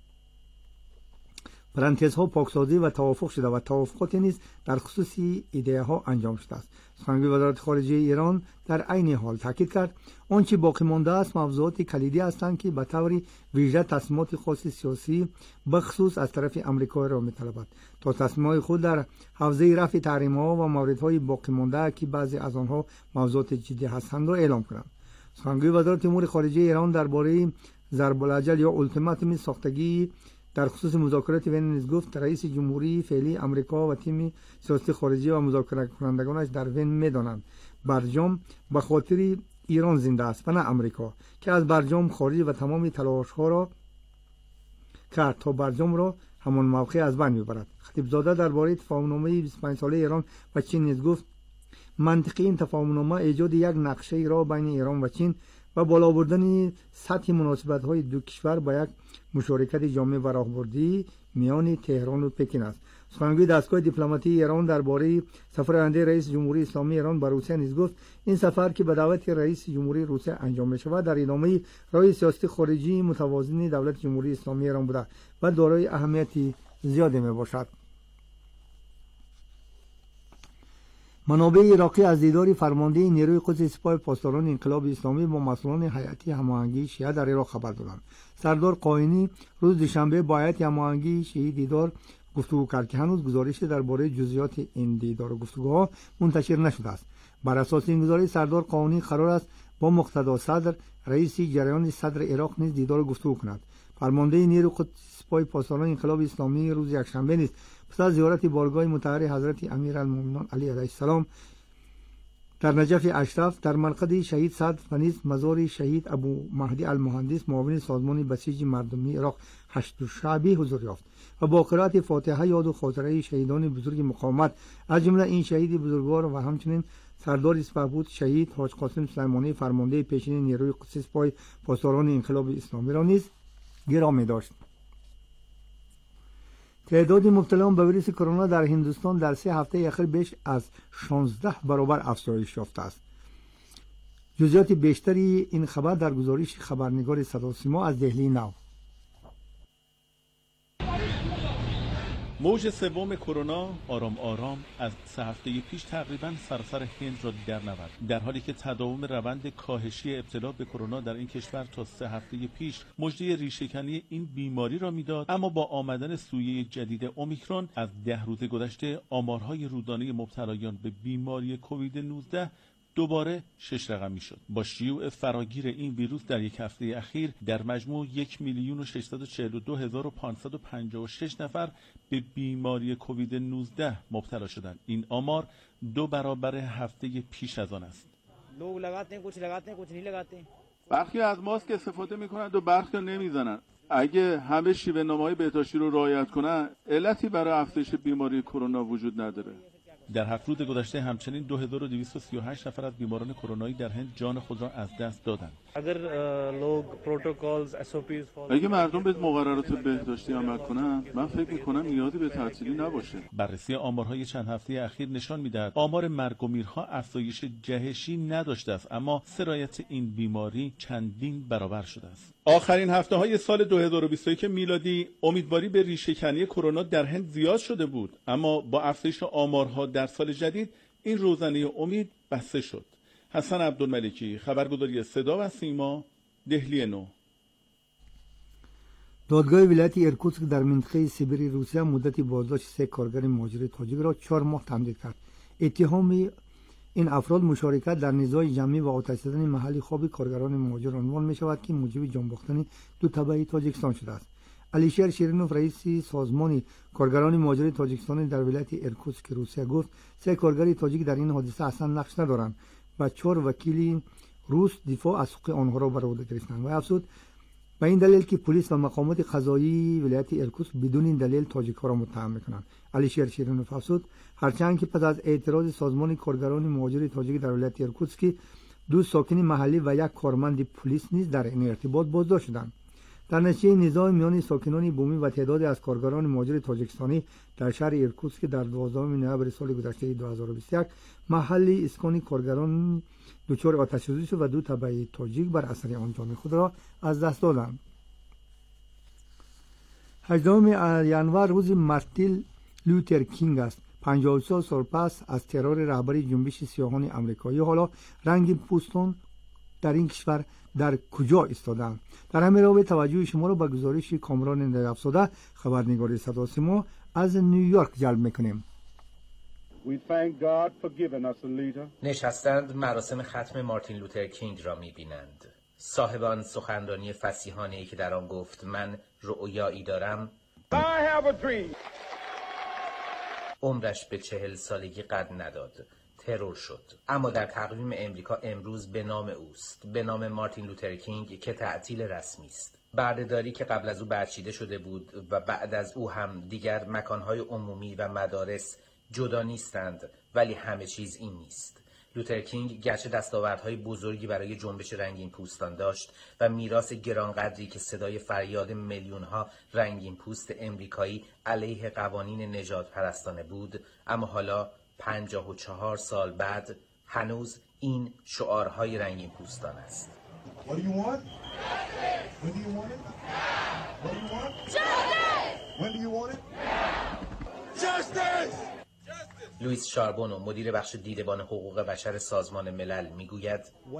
پرانتزها پاکسازی و توافق شده و توافقات نیز در خصوص ایده‌ها انجام شده است. سخنگوی وزارت خارجه ایران در عین حال تاکید کرد آنچه باقی مانده است موضوعات کلیدی هستند که به طور ویژه تصمیمات خاص سیاسی بخصوص از طرف آمریکا را می‌طلبد تا تصمیمات خود در حوزه رفع تحریم‌ها و موردهای باقی مانده که بعضی از آنها موضوعات جدی هستند را اعلام کنند. سخنگوی وزارت امور خارجه ایران درباره ضرب الاجل یا اولتیماتوم ساختگی در خصوص مذاکرات وین نیز گفت رئیس جمهوری فعلی آمریکا و تیم سیاسی خارجی و مذاکره کنندگانش در وین می‌دانند برجام به خاطر ایران زنده است و نه آمریکا که از برجام خارج و تمام تلاش‌ها را کرد تا برجام را همان موقع از بین ببرد. خطیبزاده درباره تفاهم‌نامه 25 ساله ایران و چین نیز گفت منطقی این تفاهم‌نامه ایجاد یک نقشه را بین ایران و چین و بالا بردن سطح مناسبت‌های دو کشور با یک مشارکت جامع و راهبردی میان تهران و پکین است. سخنگوی دستگاه دیپلماتی ایران درباره سفر آینده رئیس جمهوری اسلامی ایران به روسیه نیز گفت این سفر که به دعوت رئیس جمهوری روسیه انجام می شود در ادامه راه سیاست خارجی متوازن دولت جمهوری اسلامی ایران بوده و دارای اهمیت زیادی می باشد. منابع عراقی از دیدار فرمانده نیروی قدس سپاه پاسداران انقلاب اسلامی با مسئولان هیئت هماهنگی شیعه در عراق خبر دادند. سردار قائنی روز دوشنبه با هیئت هماهنگی شیعه دیدار گفتگو کرد که هنوز گزارش درباره جزئیات این دیدار و گفتگوها منتشر نشده است. بر اساس این گزارش سردار قائنی قرار است با مقتدا صدر رئیس جریان صدر عراق نیز دیدار و گفتگو کند. فرمانده نیروی قدس سپاه پاسداران انقلاب اسلامی روز یکشنبه نیز پس از زیارت بارگاه مطهر حضرت امیرالمومنین علی علیه السلام در نجف اشرف در مرقد شهید صدر و نیز مزار شهید ابو مهدی المهندس معاون سازمان بسیج مردمی عراق هشت‌الشعبی حضور یافت و با قرائت فاتحه یاد و خاطره شهیدان بزرگ مقاومت از جمله این شهید بزرگوار و همچنین سردار سپهبد شهید حاج قاسم سلیمانی فرمانده پیشین نیروی قدس سپاه پاسداران انقلاب اسلامی را نیز گرامی داشت. تعداد مبتلایان به ویروس کرونا در هندوستان در 3 هفته اخیر بیش از 16 برابر افزایش یافته است. جزئیات بیشتری این خبر در گزارش خبرنگار صدا سیما از دهلی نو.
موج سوم کرونا آرام آرام از 3 هفته پیش تقریباً سراسر هند را درنورد، در حالی که تداوم روند کاهشی ابتلا به کرونا در این کشور تا 3 هفته پیش مژده ریشه‌کنی این بیماری را میداد، اما با آمدن سویه جدید اومیکرون از 10 روز گذشته آمارهای روزانه مبتلایان به بیماری کووید 19 دوباره 6 رقمی شد. با شیوع فراگیر این ویروس در یک هفته اخیر در مجموع 1,642,556 نفر به بیماری کووید 19 مبتلا شدند. این آمار 2 برابر هفته پیش از آن است.
برخی از ماسک استفاده می‌کنند و برخی نمی‌زنند. اگه همه شیوه نامه‌های بهداشتی رو رعایت کنند، علتی برای افزایش بیماری کرونا وجود نداره.
در 7 روز گذشته همچنین 2238 نفر از بیماران کرونایی در هند جان خود را از دست دادند.
اگه مردم به مقررات بهداشتی عمل کنند، من فکر می‌کنم نیازی به تعطیلی نباشه.
بررسی آمارهای چند هفته اخیر نشان می‌دهد آمار مرگ و میرها افزایش جهشی نداشته است، اما سرایت این بیماری چندین برابر شده است.
آخرین هفته‌های سال 2021 میلادی امیدواری به ریشه‌کنی کرونا در هند زیاد شده بود، اما با افزایش آمارها در سال جدید این روزنه امید بسته شد. حسن عبدالملکی، خبرگزاری صدا و سیما، دهلی نو.
دادگاه ولایت ایرکوتسک در منطقه سیبری روسیه مدت بازداشت 3 کارگر مهاجر تاجیک را 4 ماه تمدید کرد. اتهام این افراد مشارکت در نزاع جمعی و آتش زدن محل خواب کارگران مهاجر عنوان می شود که موجب جان باختن 2 تبعه تاجیکستان شده است. علیشیر شیرینوف رئیس سازمان کارگران مهاجر تاجیکستان در ولایت ایرکوتسک روسیه گفت 3 کارگر تاجیک در این حادثه اصلا نقش ندارند و 4 وکیل روس دفاع از حقوق آنها را بر عهده گرفتند و افزود به این دلیل که پلیس و مقامات قضایی ولایت ایرکوتسک بدون این دلیل تاجیک‌ها را متهم می‌کنند. علیشیر شیرینوف افزود هرچند که پس از اعتراض سازمان کارگران مهاجر تاجیک در ولایت ایرکوتسک 2 ساکن محلی و 1 کارمند پلیس نیز در این ارتباط بازداشت شدند. در نتیجه نزاع میان ساکنان بومی و تعدادی از کارگران مهاجر تاجیکستانی در شهر ایرکوتسک در 12 نوامبر سال گذشته 2021 محل اسکان کارگران دچار آتش‌سوزی شد و 2 تبعه تاجیک بر اثر آن جان خود را از دست دادند. 18 ژانویه روز مارتین لوتر کینگ است. 54 سال پس از ترور رهبری جنبش سیاهان آمریکایی، حالا رنگ پوستان در این کشور در کجا ایستادند؟ در همین رابطه توجه شما را به گزارش کامران ندیفزاده خبرنگار صدا سیما از نیویورک جلب می‌کنیم.
نشستند مراسم ختم مارتین لوتر کینگ را می‌بینند. صاحب آن سخنرانی فصیحانه‌ای که در آن گفت من رؤیایی دارم. عمرش به 40 سالگی قد نداد. ترور شد. اما در تقویم امریکا امروز به نام اوست، به نام مارتین لوتر کینگ که تعطیل رسمی است. بردهداری که قبل از او برچیده شده بود و بعد از او هم دیگر مکانهای عمومی و مدارس جدا نیستند، ولی همه چیز این نیست. لوتر کینگ گرچه دستاوردهای بزرگی برای جنبش رنگین پوستان داشت و میراث گرانقدری که صدای فریاد میلیون‌ها رنگین پوست امریکایی علیه قوانین نژاد پرستانه بود، اما حالا 54 سال بعد هنوز این شعارهای رنگین پوستان است. لوئیس شاربونو، مدیر بخش دیدبان حقوق بشر سازمان ملل، میگوید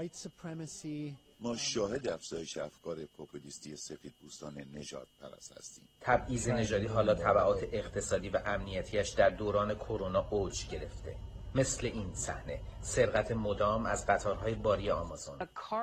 ما شاهد افزایش افکار پوپولیستی سفیدپوستان نژاد پرست هستیم.
تبعیض نژادی حالا تبعات اقتصادی و امنیتیش در دوران کرونا اوج گرفته. مثل این صحنه، سرقت مدام از قطارهای باری آمازون.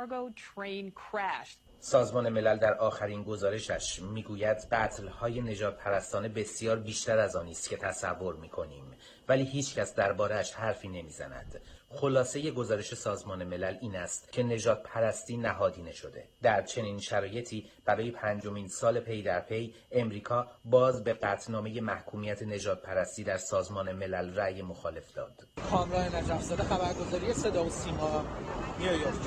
سازمان ملل در آخرین گزارشش میگوید قتل‌های نژاد پرستانه بسیار بیشتر از آنی است که تصور می‌کنیم، ولی هیچ کس درباره‌اش حرفی نمی‌زند. خلاصه گزارش سازمان ملل این است که نژاد پرستی نهادینه شده. در چنین شرایطی برای 5مین سال پی در پی امریکا باز به قطعنامه محکومیت نژاد پرستی در سازمان ملل رأی مخالف داد.
کامران نجف‌زاده، خبرگزاری صدا و سیما، نیویورک.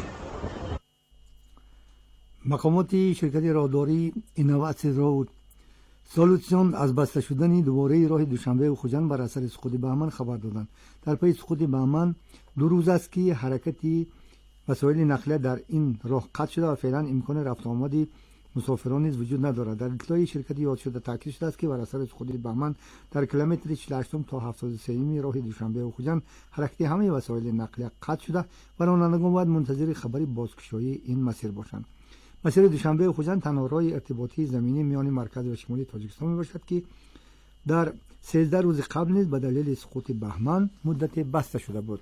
مقامات شرکت راهداری اینواتس رود سولوشن از بسته شدن دوباره راه دوشنبه و خوجند بر اثر سقوط بهمن خبر دادند. در پی سقوط بهمن 2 روز است که حرکتی وسایل نقلیه در این راه قطع شده و فعلا امکان رفت آمد مسافران نیز وجود ندارد. در اطلاع شرکت یاد شده تاکید شده است که بر اثر سقوط بهمن در کیلومتر 48 تا 73 راه دوشنبه و خوجند حرکت همه وسایل نقلیه قطع شده و رانندگان باید منتظر خبری بازگشایی این مسیر باشند. مسیر دوشنبه و خوجند تنها راه ارتباطی زمینی میان مرکز و شمالی تاجیکستان میباشد که در 13 روز قبل نیز به دلیل سقوط بهمن مدت بسته شده بود.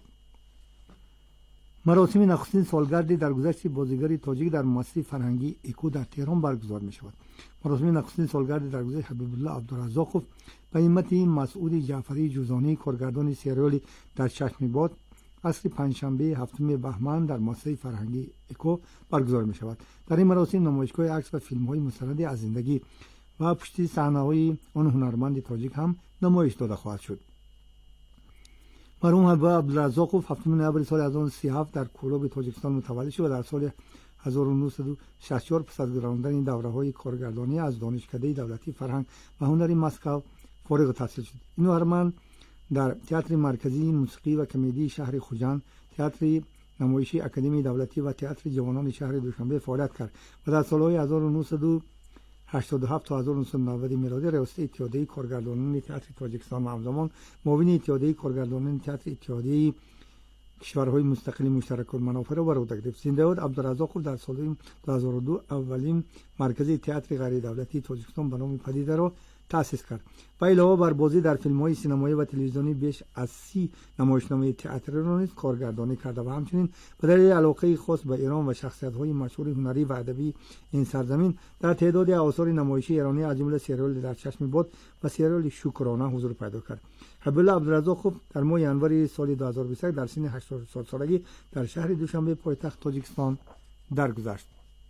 مراسم نخستین سالگرد درگذشت بازیگر تاجیک در مؤسسه فرهنگی اکو در تهران برگزار می شود. مراسم نخستین سالگرد درگذشت حبیب الله عبدالرزاقوف به همت مسعود جعفری جوزانی، کارگردان سریالی در چشم باد، عصر پنجشنبه 7 بهمن در مؤسسه فرهنگی اکو برگزار می شود. در این مراسم نمایشگاه عکس و فیلم های مستند از زندگی و پشت صحنه های آن هنرمند تاجیک هم نمایش داده خواهد شد. مرحوم حبیب الله عبدالرزاقوف 7 نوامبر سال 1937 در کولوب تاجیکستان متولد شد و در سال 1964 پس از گذراندن دوره‌های کارگردانی از دانشکده دولتی فرهنگ و هنر مسکو فارغ التحصیل شد. این هنرمند در تئاتر مرکزی، موسیقی و کمدی شهر خوجند، تئاتر نمایشی اکادمی دولتی و تئاتر جوانان شهر دوشنبه فعالیت کرد و در سالهای 1987 تا 1990 میلادی رئیس اتحادیه کارگردانان تئاتر تاجیکستان و همزمان معاون اتحادیه کارگردانان تئاتر اتحادیه کشورهای مستقل مشترک المنافع را بر عهده گرفت. زنده‌باد عبدالرزاقوف در سال 2002 اولین مرکز تئاتر غیر دولتی تاجیکستان به نام پدیده را تأسیس کرد و علاوه بر بازی در فیلم‌های سینمایی و تلویزیونی بیش از 30 نمایشنامه تئاتری را نیز کارگردانی کرده و همچنین به دلیل علاقه خاص به ایران و شخصیت‌های مشهور هنری و ادبی این سرزمین در تعدادی آثار نمایشی ایرانی از جمله سریال در چشم باد و سریال شکرانه حضور پیدا کرد. حبیب الله عبدالرزاقوف در ماه ژانویه سال 2021 در سن 84 سالگی در شهر دوشنبه پایتخت تاجیکستان درگذشت.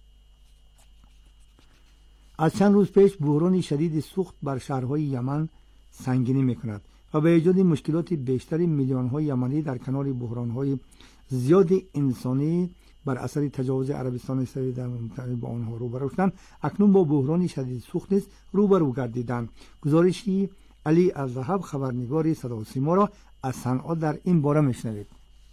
از چند روز پیش بحران شدید سوخت بر شهرهای یمن سنگینی می‌کند و به ایجاد مشکلات بیشتری میلیون‌های یمنی در کنار بحران‌های زیاد انسانی بر اثر تجاوز عربستان اسرائیل در ممتنع با آنها روبرو شدند. اکنون با بحران شدید سوخت نیز روبرو گردیدند. گزارشی علی الذهب خبرنگار صدا و سیما را از صنعا در این باره میشنوید.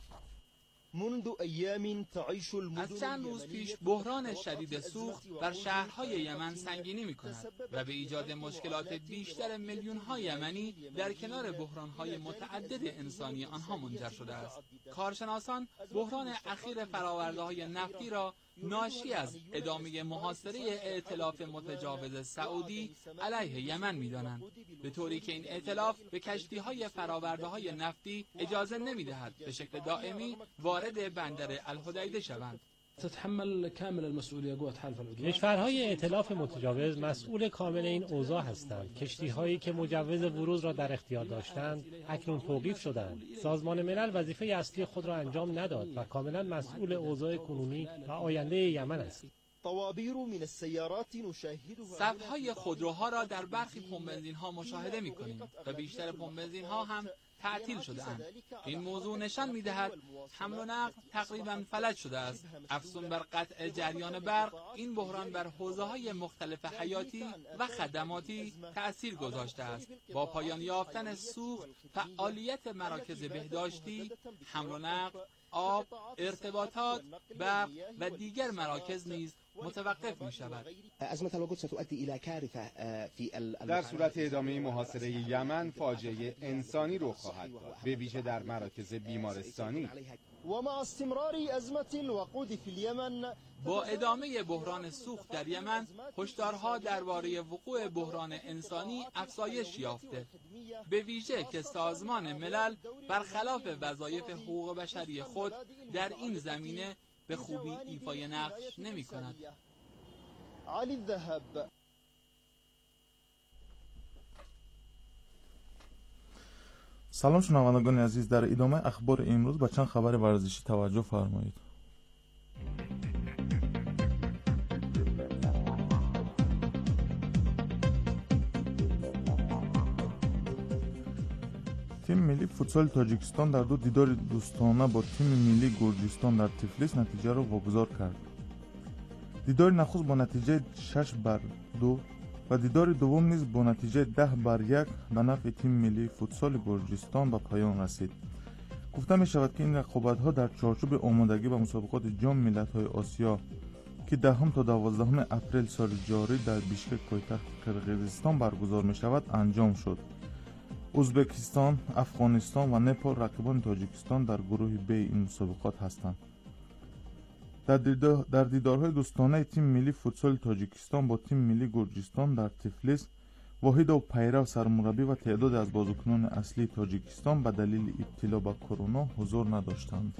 از چند روز پیش بحران شدید سوخت بر شهرهای یمن سنگینی می‌کند و به ایجاد مشکلات بیشتر میلیون‌ها یمنی در کنار بحران‌های متعدد انسانی آنها منجر شده است. کارشناسان بحران اخیر فرآورده‌های نفتی را ناشی از ادامه محاصره ائتلاف متجاوز سعودی علیه یمن می‌دانند، به طوری که این ائتلاف به کشتی‌های فرآورده‌های نفتی اجازه نمی‌دهد به شکل دائمی وارد بندر الحدیده شوند.
تتحمل کامل المسئولیت قوات حلف العدوان. کشورهای ائتلاف متجاوز مسئول کامل این اوضاع هستند. کشتی‌هایی که مجوز ورود را در اختیار داشتند اکنون توقیف شدند. سازمان ملل وظیفه اصلی خود را انجام نداد و کاملا مسئول اوضاع کنونی و آینده یمن است.
صف‌های خودروها را در برخی پمپ‌بنزین‌ها مشاهده می‌کنیم و بیشتر پمپ‌بنزین‌ها هم تعطیل شده‌اند. این موضوع نشان می‌دهد حمل و نقل تقریباً فلج شده است. افزون بر قطع جریان برق، این بحران بر حوزه‌های مختلف حیاتی و خدماتی تأثیر گذاشته است. با پایان یافتن سوخت، فعالیت مراکز بهداشتی، حمل و نقل، آب، ارتباطات، برق و دیگر مراکز نیز متوقف می شود.
در صورت ادامه محاصره یمن فاجعه انسانی رخ خواهد داد، به ویژه در مراکز بیمارستانی.
با ادامه بحران سوخت در یمن، هشدارها درباره وقوع بحران انسانی افزایش یافته، به ویژه که سازمان ملل برخلاف وظایف حقوق بشری خود در این زمینه به خوبی ایفای نقش نمی کند.
سلام شنوندگان عزیز، در ادامه اخبار امروز به چند خبر ورزشی توجه فرمایید. تیم ملی فوتسال تاجیکستان در 2 دیدار دوستانه با تیم ملی گرجستان در تفلیس نتیجه را واگذار کرد. دیدار نخست با نتیجه 6-2 و دیدار دوم نیز با نتیجه 10-1 به نفع تیم ملی فوتسال گرجستان به پایان رسید. گفته می شود که این رقابت‌ها در چارچوب آمادگی به مسابقات جام ملت‌های آسیا که 10 تا 12 اپریل سال جاری در بیشکک پایتخت قرقیزستان برگزار می شود انجام شد. ازبکستان، افغانستان و نپال رقیبان تاجیکستان در گروه B این مسابقات هستند. در دیدارهای دوستانه تیم ملی فوتسال تاجیکستان با تیم ملی گرجستان در تفلیس، واحد و پیرو سرمربی و تعداد از بازیکنان اصلی تاجیکستان به دلیل ابتلا به کرونا حضور نداشتند.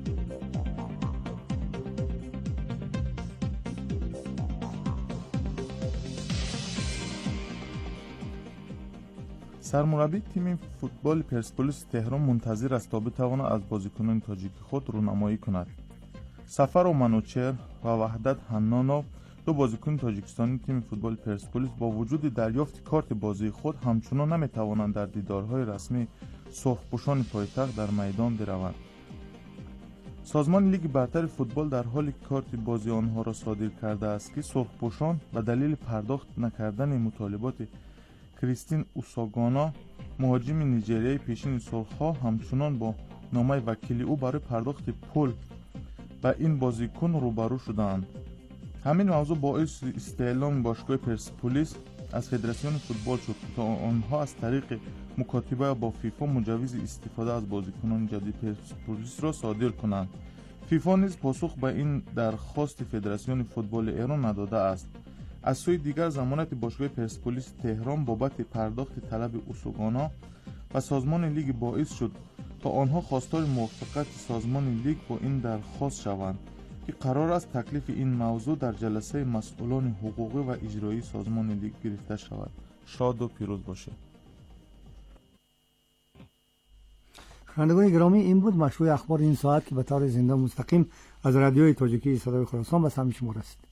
سرمربی تیم فوتبال پرسپولیس تهران منتظر است تا بتواند از بازیکنان تاجیک خود رونمایی کند. سفر و منوچر و وحدت حنانو، 2 بازیکن تاجیکستانی تیم فوتبال پرسپولیس، با وجود دریافت کارت بازی خود همچنان نمیتوانند در دیدارهای رسمی سرخپوشان پایتخت در میدان بروند. سازمان لیگ برتر فوتبال در حالی که کارت بازی آنها را صادر کرده است که سرخپوشان به دلیل پرداخت نکردن مطالبات کریستین اوساگانا، مهاجم نیجریایی پیشین سرخ‌ها، همچنان با نامه وکیل او برای پرداخت پول به این بازیکن روبرو شدند. همین موضوع باعث استعلام باشگاه پرسپولیس از فدراسیون فوتبال شد تا آنها از طریق مکاتبه با فیفا مجوز استفاده از بازیکنان جدید پرسپولیس را صادر کنند. فیفا نیز پاسخ به این درخواست فدراسیون فوتبال ایران نداده است. از سوی دیگر ضمانت باشگاه پرسپولیس تهران بابت پرداخت طلب اوساگانا و سازمان لیگ باعث شد تا آنها خواستار موافقت سازمان لیگ با این درخواست شوند که قرار است تکلیف این موضوع در جلسه مسئولان حقوقی و اجرایی سازمان لیگ گرفته شود. شاد و پیروز باشید.
شنوندگان گرامی، این بود مشروع اخبار این ساعت که به طور زنده مستقیم از رادیوی تاجیکی صدای خراسان به سمع شما رسید.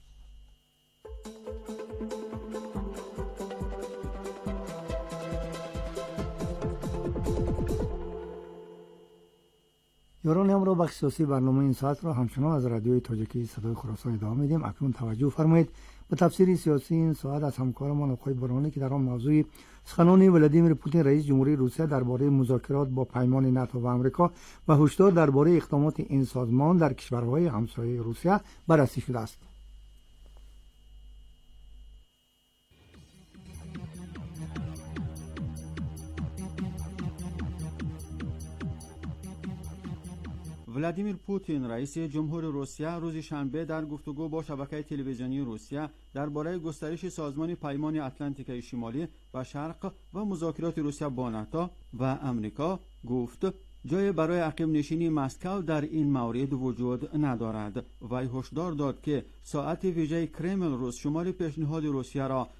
یاران امرو بخش سیاسی برنامه این ساعت را همچنان از رادیوی تاجیکی صدای خراسان ادامه میدیم. اکنون توجه فرمایید به تفسیر سیاسی این ساعت از همکارمان آقای برهانی که در آن موضوع سخنان ولادیمیر پوتین رئیس جمهوری روسیه درباره مذاکرات با پیمان ناتو و آمریکا و هشدار درباره اقدامات این سازمان در کشورهای همسایه روسیه بررسی شده است.
ولادیمیر پوتین رئیس جمهور روسیه روز شنبه در گفتگو با شبکه تلویزیونی روسیه درباره گسترش سازمان پیمان اتلانتیک شمالی و شرق و مذاکرات روسیه با ناتو و آمریکا گفت جای برای عقب نشینی مسکو در این مورد وجود ندارد. وی هشدار داد که ساعت ویژه کرمل روز شمال پیشنهاد روسیه را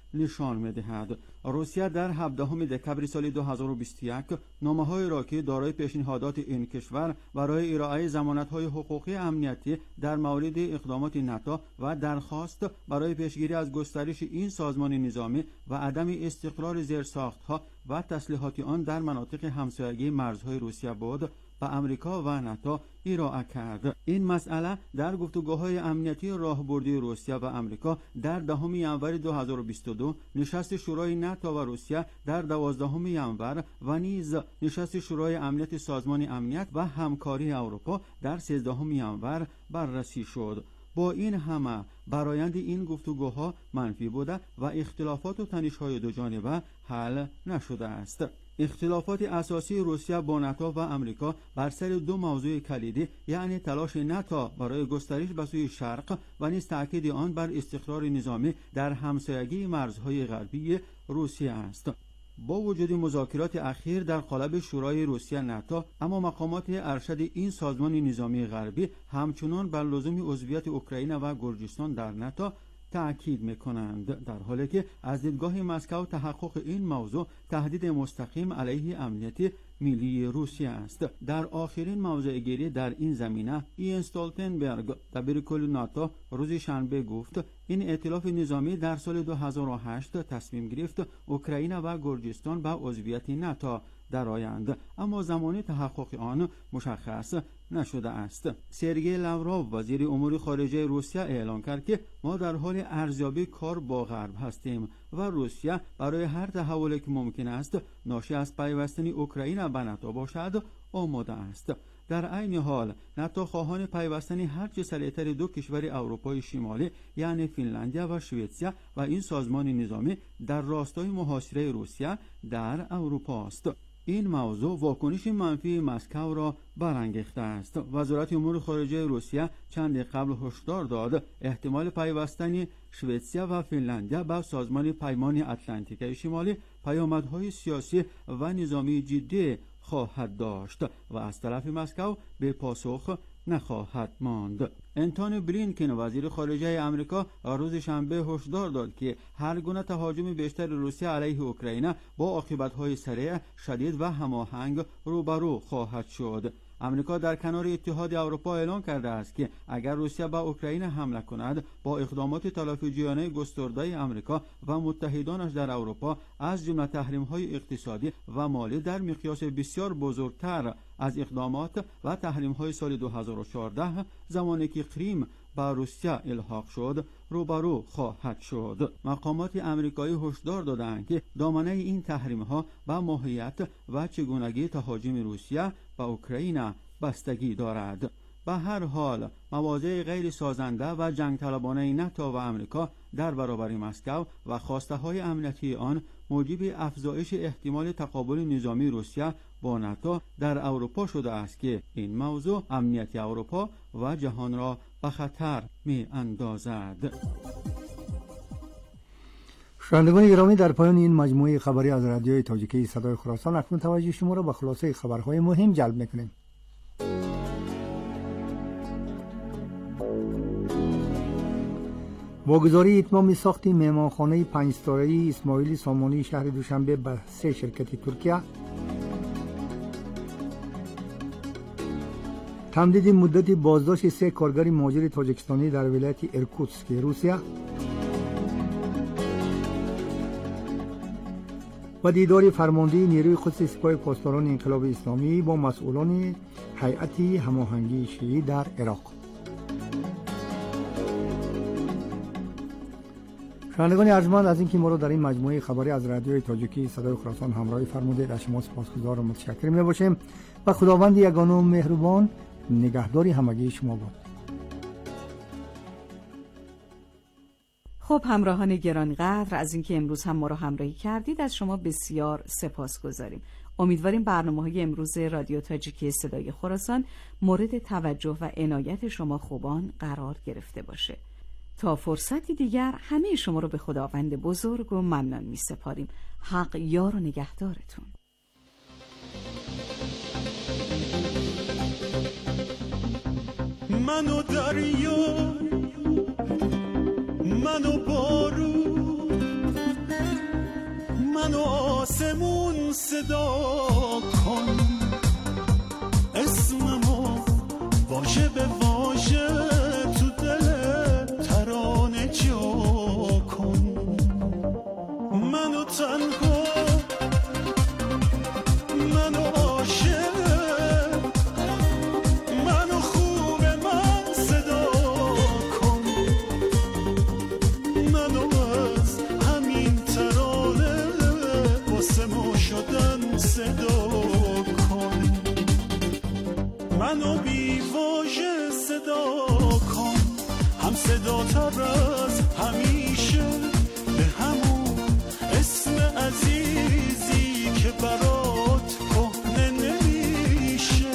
نشان می‌دهد. روسیه در 17 دکامبر سال 2021 نامه‌های را که دارای پیشنهادات این کشور برای ارائه ضمانت‌های حقوقی امنیتی در مورد اقدامات ناتو و درخواست برای پیشگیری از گسترش این سازمان نظامی و عدم استقرار زیرساخت‌ها و تسلیحات آن در مناطق همسایگی مرزهای روسیه بود به امریکا و ناتو ارائه کرد. این مسئله در گفتگوهای امنیتی راهبردی روسیه و امریکا در 10 ژانویه 2022 نشست شورای ناتو و روسیه در 12 ژانویه و نیز نشست شورای امنیت سازمان امنیت و همکاری اروپا در 13 ژانویه بررسی شد. با این همه برآیند این گفتگوها منفی بوده و اختلافات و تنش‌های دو جانبه حل نشده است. اختلافات اساسی روسیه با ناتو و امریکا بر سر دو موضوع کلیدی، یعنی تلاش ناتو برای گسترش به سوی شرق و نیز تأکید آن بر استقرار نظامی در همسایگی مرزهای غربی روسیه است. با وجود مذاکرات اخیر در قالب شورای روسیه ناتو، اما مقامات ارشد این سازمان نظامی غربی همچنان بر لزوم عضویت اوکراین و گرجستان در ناتو تأکید می‌کنند، در حالی که از دیدگاه مسکو تحقق این موضوع تهدید مستقیم علیه امنیت ملی روسیه است. در آخرین موضع گیری در این زمینه، این استولتنبرگ دبیر کل ناتو روز شنبه گفت این ائتلاف نظامی در سال 2008 تصمیم گرفت اوکراین و گرجستان به عضویت ناتو درآیند، اما زمان تحقق آن مشخص نشده است. سرگئی لاوروف وزیر امور خارجه روسیه اعلام کرد که ما در حال ارزیابی کار با غرب هستیم و روسیه برای هر تحولی که ممکن است ناشی از پیوستن اوکراین به ناتو باشد آماده است. در عین حال ناتو خواهان پیوستن هرچه سریعتر دو کشور اروپای شمالی یعنی فنلاندیا و سوئیسرا و این سازمان نظامی در راستای محاصره روسیه در اروپا است. این موضوع واکنش منفی مسکو را برانگیخته است. وزارت امور خارجه روسیه چند قبل هشدار داد احتمال پیوستن سوئیسرا و فنلاندیا به سازمان پیمان اتلانتیک شمالی پیامدهای سیاسی و نظامی جدی خواهد داشت و از طرف مسکو به پاسخ نخواهد ماند. انتونی بلینکن وزیر خارجه آمریکا روز شنبه هشدار داد که هر گونه تهاجم بیشتر روسیه علیه اوکراین با عاقبت‌های سریع، شدید و هماهنگ روبرو خواهد شد. آمریکا در کنار اتحاد اروپا اعلام کرده است که اگر روسیه به اوکراین حمله کند با اقدامات تلافی‌جویانه گسترده آمریکا و متحدانش در اروپا از جمله تحریم‌های اقتصادی و مالی در مقیاس بسیار بزرگتر از اقدامات و تحریم‌های سال 2014 زمانی که کریم به روسیه الحاق شد روبرو خواهد شد. مقامات آمریکایی هشدار دادند که دامنه این تحریم‌ها به ماهیت و چگونگی تهاجم روسیه به اوکراین بستگی دارد. به هر حال مواضع غیر سازنده و جنگ طلبانه ناتو و آمریکا در برابر مسکو و خواسته‌های امنیتی آن موجب افزایش احتمال تقابل نظامی روسیه با ناتو در اروپا شده است که این موضوع امنیت اروپا و جهان را به خطر می اندازد.
شنوندگان گرامی، در پایان این مجموعه خبری از رادیوی تاجیکی صدای خراسان اکنون توجه شما را به خلاصه خبرهای مهم جلب می‌کنیم. واگذاری اتمام ساخت مهمانخانه 5 ستاره‌ای اسماعیل سامانی شهر دوشنبه به 3 شرکت ترکیه، تمدید مدت بازداشت 3 کارگر مهاجر تاجیکستانی در ولایت ارکوتسک روسیه و دیدار فرمانده نیروی قدس سپاه پاسداران انقلاب اسلامی با مسئولان هیئت هماهنگی شیعی در عراق. شنوندگان ارجمند از اینکه ما را در این مجموعه خبری از رادیوی تاجیکی صدای خراسان همراهی فرمودید از شما سپاسگزار و متشکر می‌باشیم و خداوند یگانه و مهربان نگهداری همگی شما باد.
خب همراهان گرانقدر، از اینکه امروز هم ما را همراهی کردید از شما بسیار سپاسگزاریم. امیدواریم برنامه‌های امروز رادیو تاجیکی صدای خراسان مورد توجه و عنایت شما خوبان قرار گرفته باشه. تا فرصتی دیگر همه شما رو به خداوند بزرگ و ممنون می سپاریم. حق یار و نگهدارتون.
منو دریا منو بارون منو آسمون صدا کن، اسممو واژه به واژه تو دل ترانه جا کن. منو تنها، منو عاشق، منو خوب من صدا کن. منو از همین ترانه واسه ما شدن صدا کن. منو بی واژه صدا کن، هم صدا تر از همیشه به همون اسم عزیزی که برات کهنه نمیشه.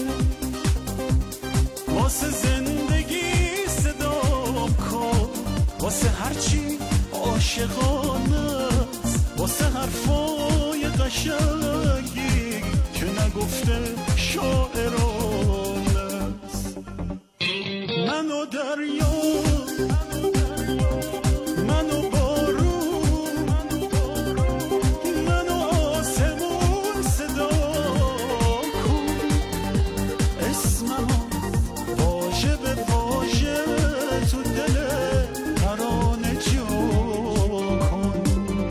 واسه زندگی صدا کن، واسه هرچی عاشقانه است، واسه حرفای قشنگی که نگفته شاعرانه است. منو دریا، منو بارون، منو آسمون صدا کن. اسممو واژه به واژه تو دل ترانه جا کن.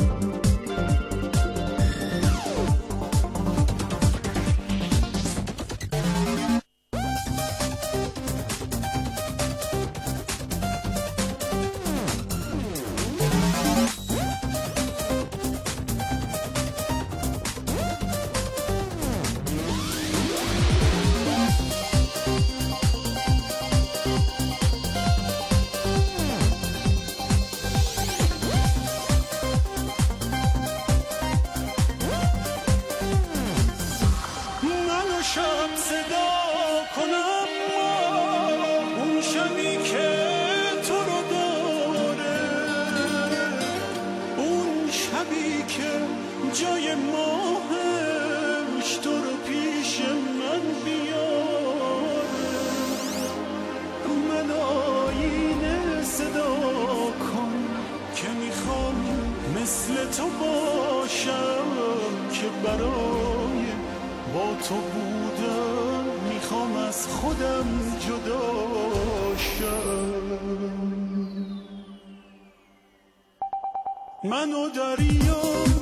منو شب صدا کنم، اون شبی که تو رو داره، اون شبی که جای ماهش تو رو پیش من بیاره. من آینه صدا کن که میخوام مثل تو باشم، که برای با تو بودم میخوام از خودم جدا شم. منو دریا،